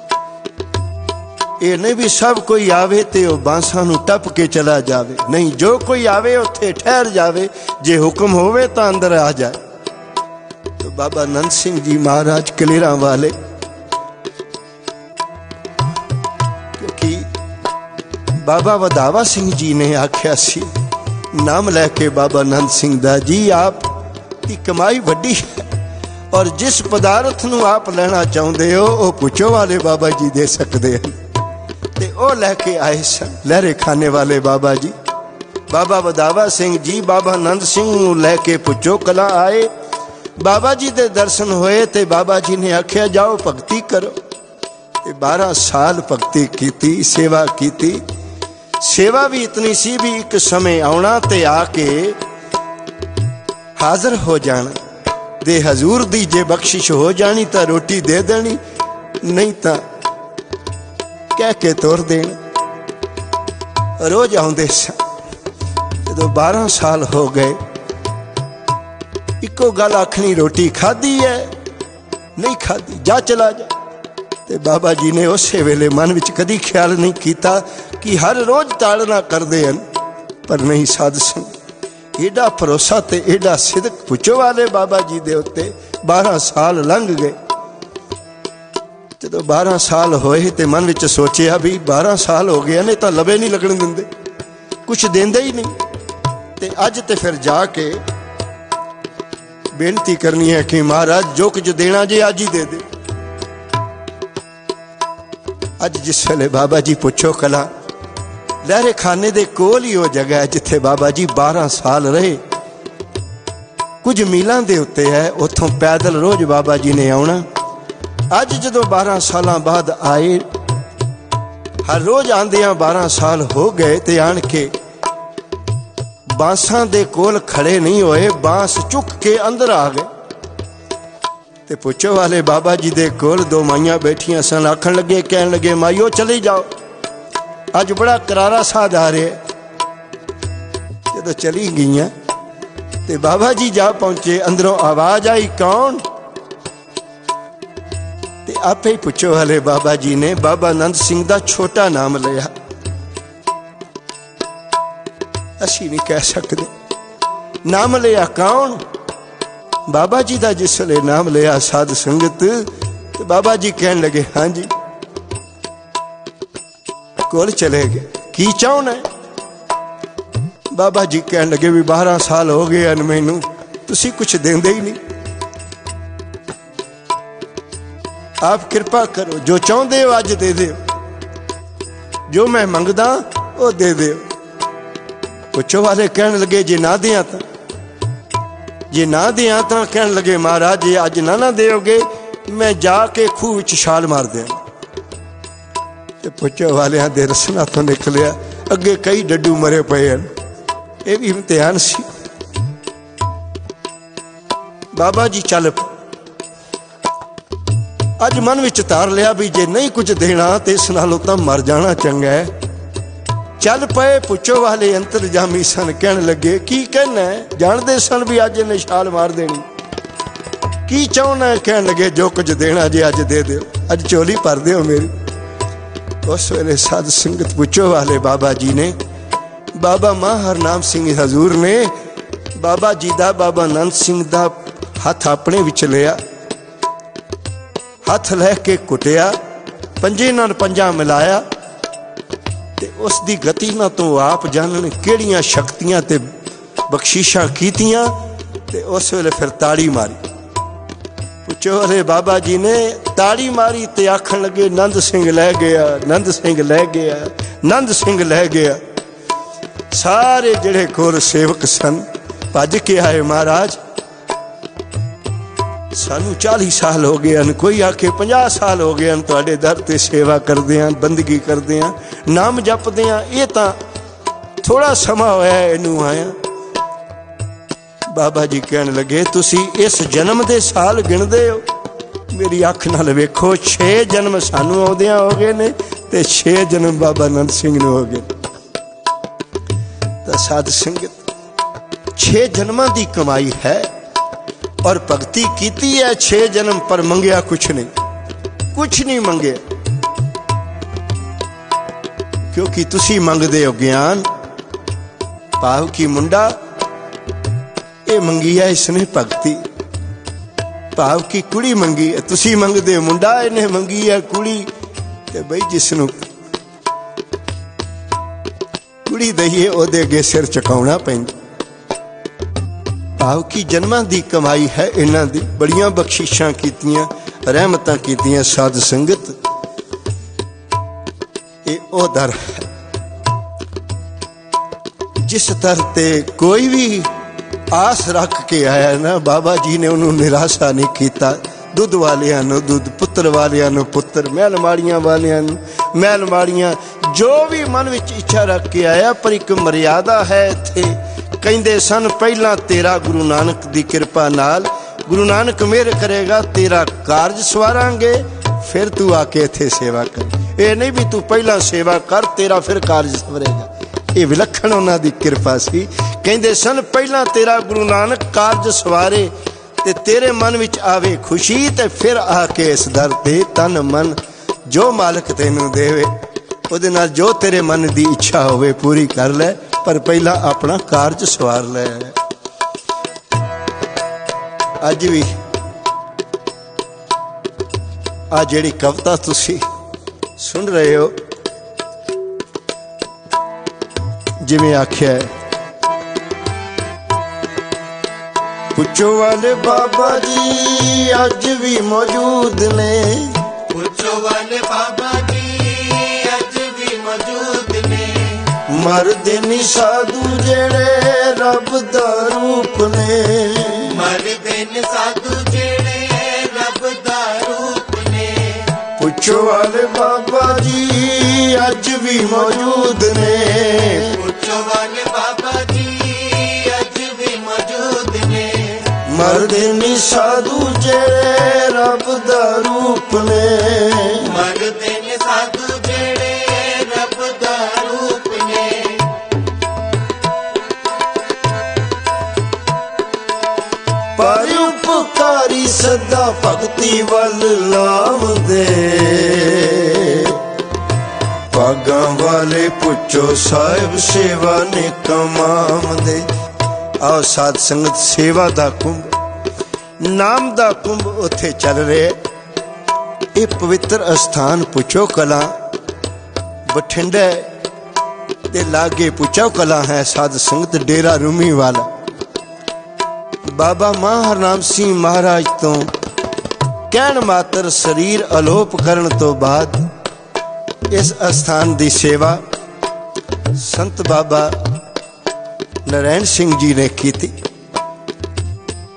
ਇਹ ਨਹੀਂ ਵੀ ਸਭ ਕੋਈ ਆਵੇ ਤੇ ਉਹ ਬਾਂਸਾਂ ਨੂੰ ਟੱਪ ਕੇ ਚਲਾ ਜਾਵੇ, ਨਹੀਂ, ਜੋ ਕੋਈ ਆਵੇ ਉੱਥੇ ਠਹਿਰ ਜਾਵੇ, ਜੇ ਹੁਕਮ ਹੋਵੇ ਤਾਂ ਅੰਦਰ ਆ ਜਾਏ। तो बाबा नंद सिंह जी महाराज कलेरा वाले, क्योंकि बाबा वधावा सिंह जी ने आख्या सी नाम लैके बाबा नंद सिंह दा जी आप की कमाई वड्डी है और जिस पदार्थ नूं आप लेना चाहुंदे हो वो पुछो वाले बाबा जी दे सकते हैं। ते ओ लैके आए सन लहरे खाने वाले बाबा जी, बाबा वधावा सिंह जी बाबा नंद सिंह नूं लैके पुछो कला आए। बाबा जी दे दर्शन होए ते बाबा जी ने आख्या जाओ भगती करो। ते बारह साल भगती कीती, सेवा कीती। सेवा भी इतनी सी भी एक समय आउणा ते आके हाजिर हो जाना, दे हजूर दी जे बख्शिश हो जानी तो रोटी दे देनी, नहीं तो कह के तोड़ देना। रोज आउंदे सन। जो बारह साल हो गए इको गल आखनी रोटी खाधी है नहीं खाधी, जा चला जा। ते बाबा जी ने उस वेले मन विच कदी ख्याल नहीं किया कि हर रोज ताड़ना करते हैं, पर नहीं साध संग एडा भरोसा ते एडा सिदक पुछो वाले बाबा जी दे उत्ते बारह साल लंघ गए। जदों बारह साल होए ते मन विच सोचिया भी बारह साल हो गए ने तो लबे नहीं लगन दिंदे, कुछ देंदे ही नहीं। ते अज ते फिर जाके बेनती करनी है कि महाराज जो कुछ देना जे अज ही दे दे। अज जिस वेले बाबा जी पुछो कला लहरे खाने दे कोल ही वो जगह है जिथे बाबा जी बारह साल रहे, कुछ मीलों के उत्ते है, उतों पैदल रोज बाबा जी ने आना। अज जदों बारह साल बाद आए, हर रोज आंदिया बारह साल हो गए, ते आन के बांसा दे कोल खड़े नहीं होए, बांस चुक के अंदर आ गए। ते पुछो वाले बाबा जी दे कोल दो माइयां बैठियां सन, आखन लगे कहन लगे माइयो चली जाओ, अज बड़ा करारा साध आ रहा। जदों चली गईयां ते बाबा जी जा पहुंचे, अंदरों आवाज आई कौन? ते आपे ही पुछो वाले बाबा जी ने बाबा नंद सिंह दा छोटा नाम लिया। असी नहीं कह सकते नाम लिया कौन? बाबा जी दा जिसले नाम लिया साध संगत, तो बाबा जी कहन लगे हाँ जी। कोल चले गए, की चाहना है? बाबा जी कहन लगे भी बारह साल हो गए अन मैनू तुसी कुछ देंदे ही नहीं, आप कृपा करो, जो चाहते हो अज दे दो, जो मैं मंगदा वो दे दो। पुछो वाले कहन लगे जे ना दिया तो जे ना दिया तो कहन लगे महाराज जे अज ना ना दोगे मैं जाके खूह विच छाल मार दिया। ते पुच्छो वालियां दे रसना तो निकलिया अगे कई डड्डू मरे पे हैं। ये भी इम्तिहान सी। बाबा जी चल अज मन विच तार लिया भी जे नहीं कुछ देना तो इस नालों तो मर जाना चंगा है। चल पे पुछो वाले अंतरजामी सन कहन लगे की कहना है जानते सन भी अज इन्हें छाल मार देनी की चाहना है। कहन लगे जो कुछ देना जे अज दे दो अज चोली भर दो मेरी। उस वेले साध संगत पुछो वाले बाबा जी ने बाबा मां हरनाम सिंह हजूर ने बाबा जी दा बाबा नंद सिंह दा हथ अपने विच लिया हथ लैके कुटिया पंजे नाल पंजा मिलाया ते उस दी गति ना तो आप जानन किहड़ियां शक्तियां ते बख्शिशां कीतियां ते उस वेले फिर ताड़ी मारी। पुछो अरे बाबा जी ने ताड़ी मारी ते आखन लगे नंद सिंह लै गया नंद सिंह लै गया नंद सिंह लै गया। सारे जिहड़े कोल सेवक सन भज के आए महाराज सानू चालीस साल हो गए कोई आके पचास साल हो गए तुहाडे दर ते सेवा करदे हैं बंदगी करदे हैं नाम जपदे हैं ये तां थोड़ा समा होया इनू आया। बाबा जी कहन लगे तुसी इस जन्म दे साल गिणदे हो मेरी अख नाल वेखो छे जन्म सानू आउंदियां हो गए ने ते छे जन्म बाबा नंद सिंह नूं हो गए। तां साध संगत छे जन्मां दी कमाई है और भगती कीती है छे जन्म पर मंगया कुछ नहीं कुछ नहीं मंगया क्योंकि तुसी मंगदे हो ज्ञान भाव की मुंडा ये मंगी है इसने भगती भाव की कुड़ी मंगी है तुसी मंगदे हो मुंडा इन्हें मंगी है कुड़ी ते बई जिसनू कुड़ी दईए ओदे अगे सिर चुकाउणा पैंदा। भाव की जन्मां दी कमाई है इन्हां दी बड़ियां बख्शिशां कीतियां रहमतां कीतियां साध संगत ये ओ दर है जिस दर ते कोई भी आस रख के आया ना बाबा जी ने उन्होंने निराशा नहीं कीता। दुध वालियां नूं दुध पुत्र वालियां नूं पुत्र महल माड़ियां वालियां नूं महल माड़ियां जो भी मन विच इच्छा रख के आया पर एक मर्यादा है इत्थे कहंदे सन पहला तेरा गुरु नानक दी कृपा नाल गुरु नानक मेहर करेगा तेरा कारज सवारांगे फिर तू आके इत्थे सेवा कर। ये नहीं भी तू पहला सेवा कर तेरा फिर कारज सवरेगा। ये विलक्षण उन्हां दी कृपा सी। कहंदे सन पहला तेरा गुरु नानक कारज सवारे ते तेरे मन विच आवे खुशी ते फिर आके इस दर ते तन मन जो मालिक तैनूं देवे उहदे नाल जो तेरे मन दी इच्छा होवे पूरी कर ले पर पहला अपना कारज सवार ले। अज भी आ जिहड़ी कविता तुसी सुन रहे हो जिवें आख्या है पुछो वाले बाबा जी अज भी मौजूद ने पुछो वाले बाबा जी अज भी मौजूद ने मरदे नी साधु जेड़े रब दा रूप ने मरदे नी साधु जेड़े रब दा रूप ने पुछो वाले बाबा जी अज भी मौजूद ने पुछो वाले बाबा जी अज भी मौजूद ने मरदे नी साधु जेड़े रब दा रूप ने मरदे नी साधु जेड़े रब दा रूप ने पर उपकारी सदा भगती वल लाम दे भागा वाले पुछो साहिब सेवा ने कमाम दे। आओ साध संगत सेवा दा कुंभ नाम दा कुंभ उत्थे चल रहे। ये पवित्र स्थान पुछो कला बठिंडे ते लागे पुछो कला है साध संगत डेरा रूमी वाला। बाबा मां हरनाम सिंह महाराज तो कहन मात्र शरीर अलोप करन तो बाद इस स्थान दी सेवा संत बाबा नारायण सिंह जी ने की थी।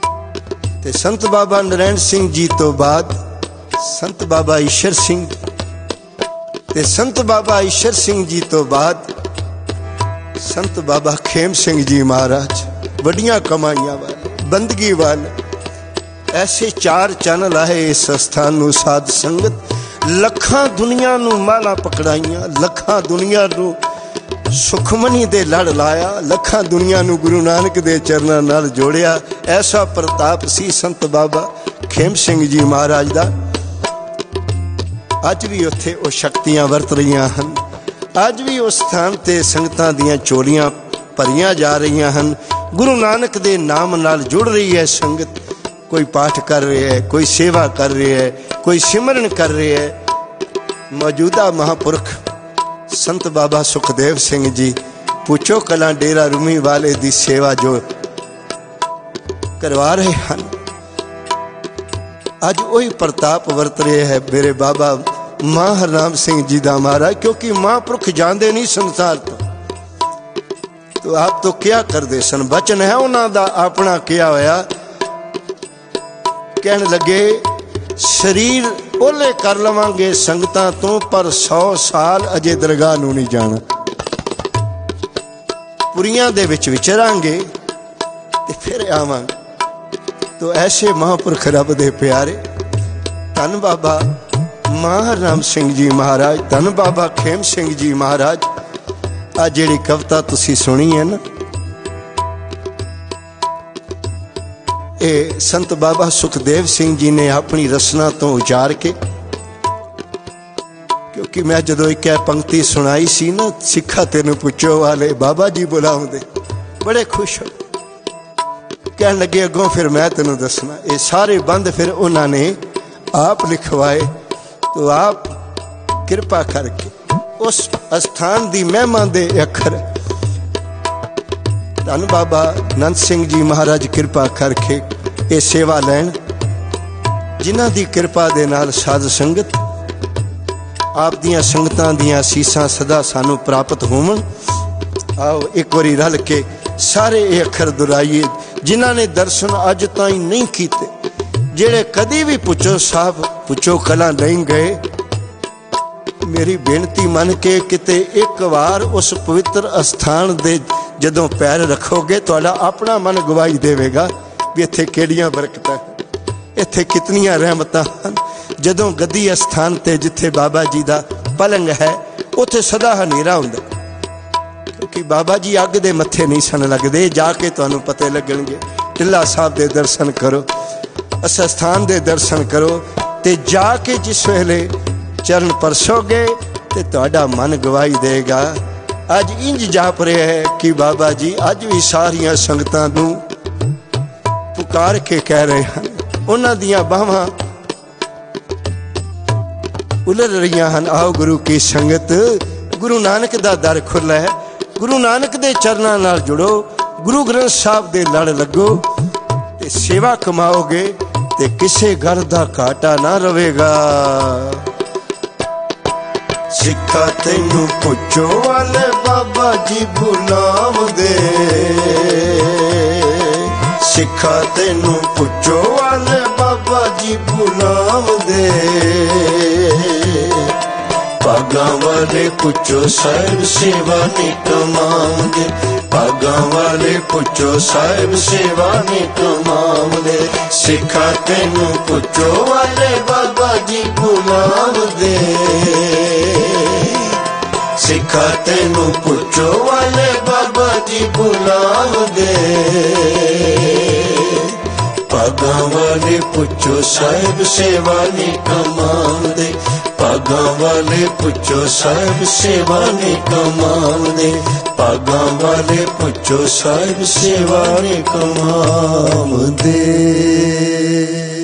ਤੇ ਸੰਤ ਬਾਬਾ ਨਰੈਣ ਸਿੰਘ ਜੀ ਤੋਂ ਬਾਅਦ ਸੰਤ ਬਾਬਾ ਈਸ਼ਰ ਸਿੰਘ ਤੇ ਸੰਤ ਬਾਬਾ ਈਸ਼ਰ ਸਿੰਘ ਜੀ ਤੋਂ ਬਾਅਦ ਸੰਤ ਬਾਬਾ ਖੇਮ ਸਿੰਘ ਜੀ महाराज ਵੱਡੀਆਂ ਕਮਾਈਆਂ ਵਾਲੇ ਬੰਦਗੀ ਵਾਲੇ। ਐਸੇ ਚਾਰ ਚੰਨ ਲਾਏ ਇਸ ਸਥਾਨ ਨੂੰ ਸਾਧ ਸੰਗਤ। ਲੱਖਾਂ ਦੁਨੀਆ ਨੂੰ ਮਾਲਾ ਪਕੜਾਈਆਂ, ਲੱਖਾਂ ਦੁਨੀਆ ਨੂੰ ਸੁਖਮਨੀ ਦੇ ਲੜ ਲਾਇਆ, ਲੱਖਾਂ ਦੁਨੀਆ ਨੂੰ ਗੁਰੂ ਨਾਨਕ ਦੇ ਚਰਨਾਂ ਨਾਲ ਜੋੜਿਆ। ਐਸਾ ਪ੍ਰਤਾਪ ਸੀ ਸੰਤ ਬਾਬਾ ਖੇਮ ਸਿੰਘ ਜੀ महाराज ਦਾ। ਅੱਜ ਵੀ ਉੱਥੇ ਉਹ ਸ਼ਕਤੀਆਂ ਵਰਤ ਰਹੀਆਂ ਹਨ। ਅੱਜ ਵੀ ਉਸ ਸਥਾਨ ਤੇ ਸੰਗਤਾਂ ਦੀਆਂ ਝੋਲੀਆਂ ਭਰੀਆਂ ਜਾ ਰਹੀਆਂ ਹਨ। ਗੁਰੂ ਨਾਨਕ ਦੇ ਨਾਮ ਨਾਲ ਜੁੜ ਰਹੀ ਹੈ ਸੰਗਤ। ਕੋਈ ਪਾਠ ਕਰ ਰਿਹਾ ਹੈ, ਕੋਈ ਸੇਵਾ ਕਰ ਰਿਹਾ ਹੈ, ਕੋਈ ਸਿਮਰਨ ਕਰ ਰਿਹਾ ਹੈ। ਮੌਜੂਦਾ ਮਹਾਂਪੁਰਖ ਸੰਤ ਬਾਬਾ ਸੁਖਦੇਵ ਸਿੰਘ ਜੀ ਪੁੱਛੋ ਕਲਾਂ ਡੇਰਾ ਰੂਮੀ ਵਾਲੇ ਦੀ ਸੇਵਾ ਜੋ ਕਰਵਾ ਰਹੇ ਹਨ, ਅੱਜ ਉਹੀ ਪ੍ਰਤਾਪ ਵਰਤ ਰਿਹਾ ਹੈ ਮੇਰੇ ਬਾਬਾ ਮਾਂ ਹਰਨਾਮ ਸਿੰਘ ਜੀ ਦਾ महाराज। क्योंकि महापुरख जाते नहीं संसार तो तो आप तो क्या करते सन। बचन है उन्हों का अपना किया होया। कहन लगे शरीर ओले कर लवांगे संगतां तो पर सौ साल अजे दरगाह नूं नहीं जाना। पुरियां दे विच विचरांगे ते फिर आवांगे। तो ऐसे महापुरख रब दे प्यारे धन बाबा मां हरनाम सिंह जी महाराज, धन बाबा खेम सिंह जी महाराज। आ जिहड़ी कविता तुसी सुनी है ना, ये संत बाबा सुखदेव सिंह जी ने अपनी रचना तो उचार के, क्योंकि मैं जदों एक पंक्ति सुनाई सी ना, सिखा तेनू पुछो वाले बाबा जी बुलाउंदे बड़े खुश हो। कहन लगे अगों फिर मैं तेनू दसना। ये सारे बंद फिर उन्होंने आप लिखवाए। तो आप कृपा करके उस स्थान की महिमा दे अखर धन बाबा नंद सिंह जी महाराज कृपा करके ये सेवा लैन, जिन्हां दी कृपा दे नाल साध संगत आप दियां संगतां दियां असीसां सदा सानू प्राप्त होवन। आओ एक बारी रल के सारे ये अखर दुहराइए जिन्हां ने दर्शन अज ताईं नहीं कीते, जेड़े कदी भी पुछो साहब पुछो कला नहीं गए। मेरी बेनती मन के किते एक बार उस पवित्र स्थान दे जदों पैर रखोगे तो अपना मन गवाही देवेगा भी इत्थे केड़ियां बरकतां, इत्थे कितनियां रहमतां हन। जदों गद्दी स्थान ते जिथे बाबा जी दा पलंग है उत्थे सदा हनेरा हुंदा, क्योंकि बाबा जी अग दे मत्थे नहीं सन लगदे। जाके तुहानूं पते लगणगे। टिल्ला साहब दे दर्शन करो, अस स्थान दे दर्शन करो ते जाके जिस वेले चरण परसोगे ते तुहाडा मन गवाही देगा। अज इंज जाप रहा है कि बाबा जी अज भी सारियां संगतां नूं पुकार के कह रहे हैं, उन्हां दियां बाहां उलर रहियां हन। आओ गुरु की संगत, गुरु नानक दा दर खुला है। गुरु नानक दे चरनां नाल जुड़ो, गुरु ग्रंथ साहब दे लड़ लगो ते सेवा कमाओगे ते किसे घर दा घाटा ना रवेगा। सिखा तेनू पुछो वाले बाबा जी बुलावदे, सिखा तेनू पुछो वाले बाबा जी बुलावदे। पागां वाले पुछो साहिब सेवा नहीं कमावदे, पागां वाले पुछो साहिब सेवा नहीं कमावदे। सिखा तेनू पुछो वाले बाबा जी बुलावदे, सिखा तेनू पुछो वाले बाबा जी बुलावदे। पागां वाले पुछो साहिब सेवा नहीं कमावदे, पागां वाले पुछो साहिब सेवा नहीं कमावदे। पागां वाले पुछो साहिब सेवा नहीं कमावदे।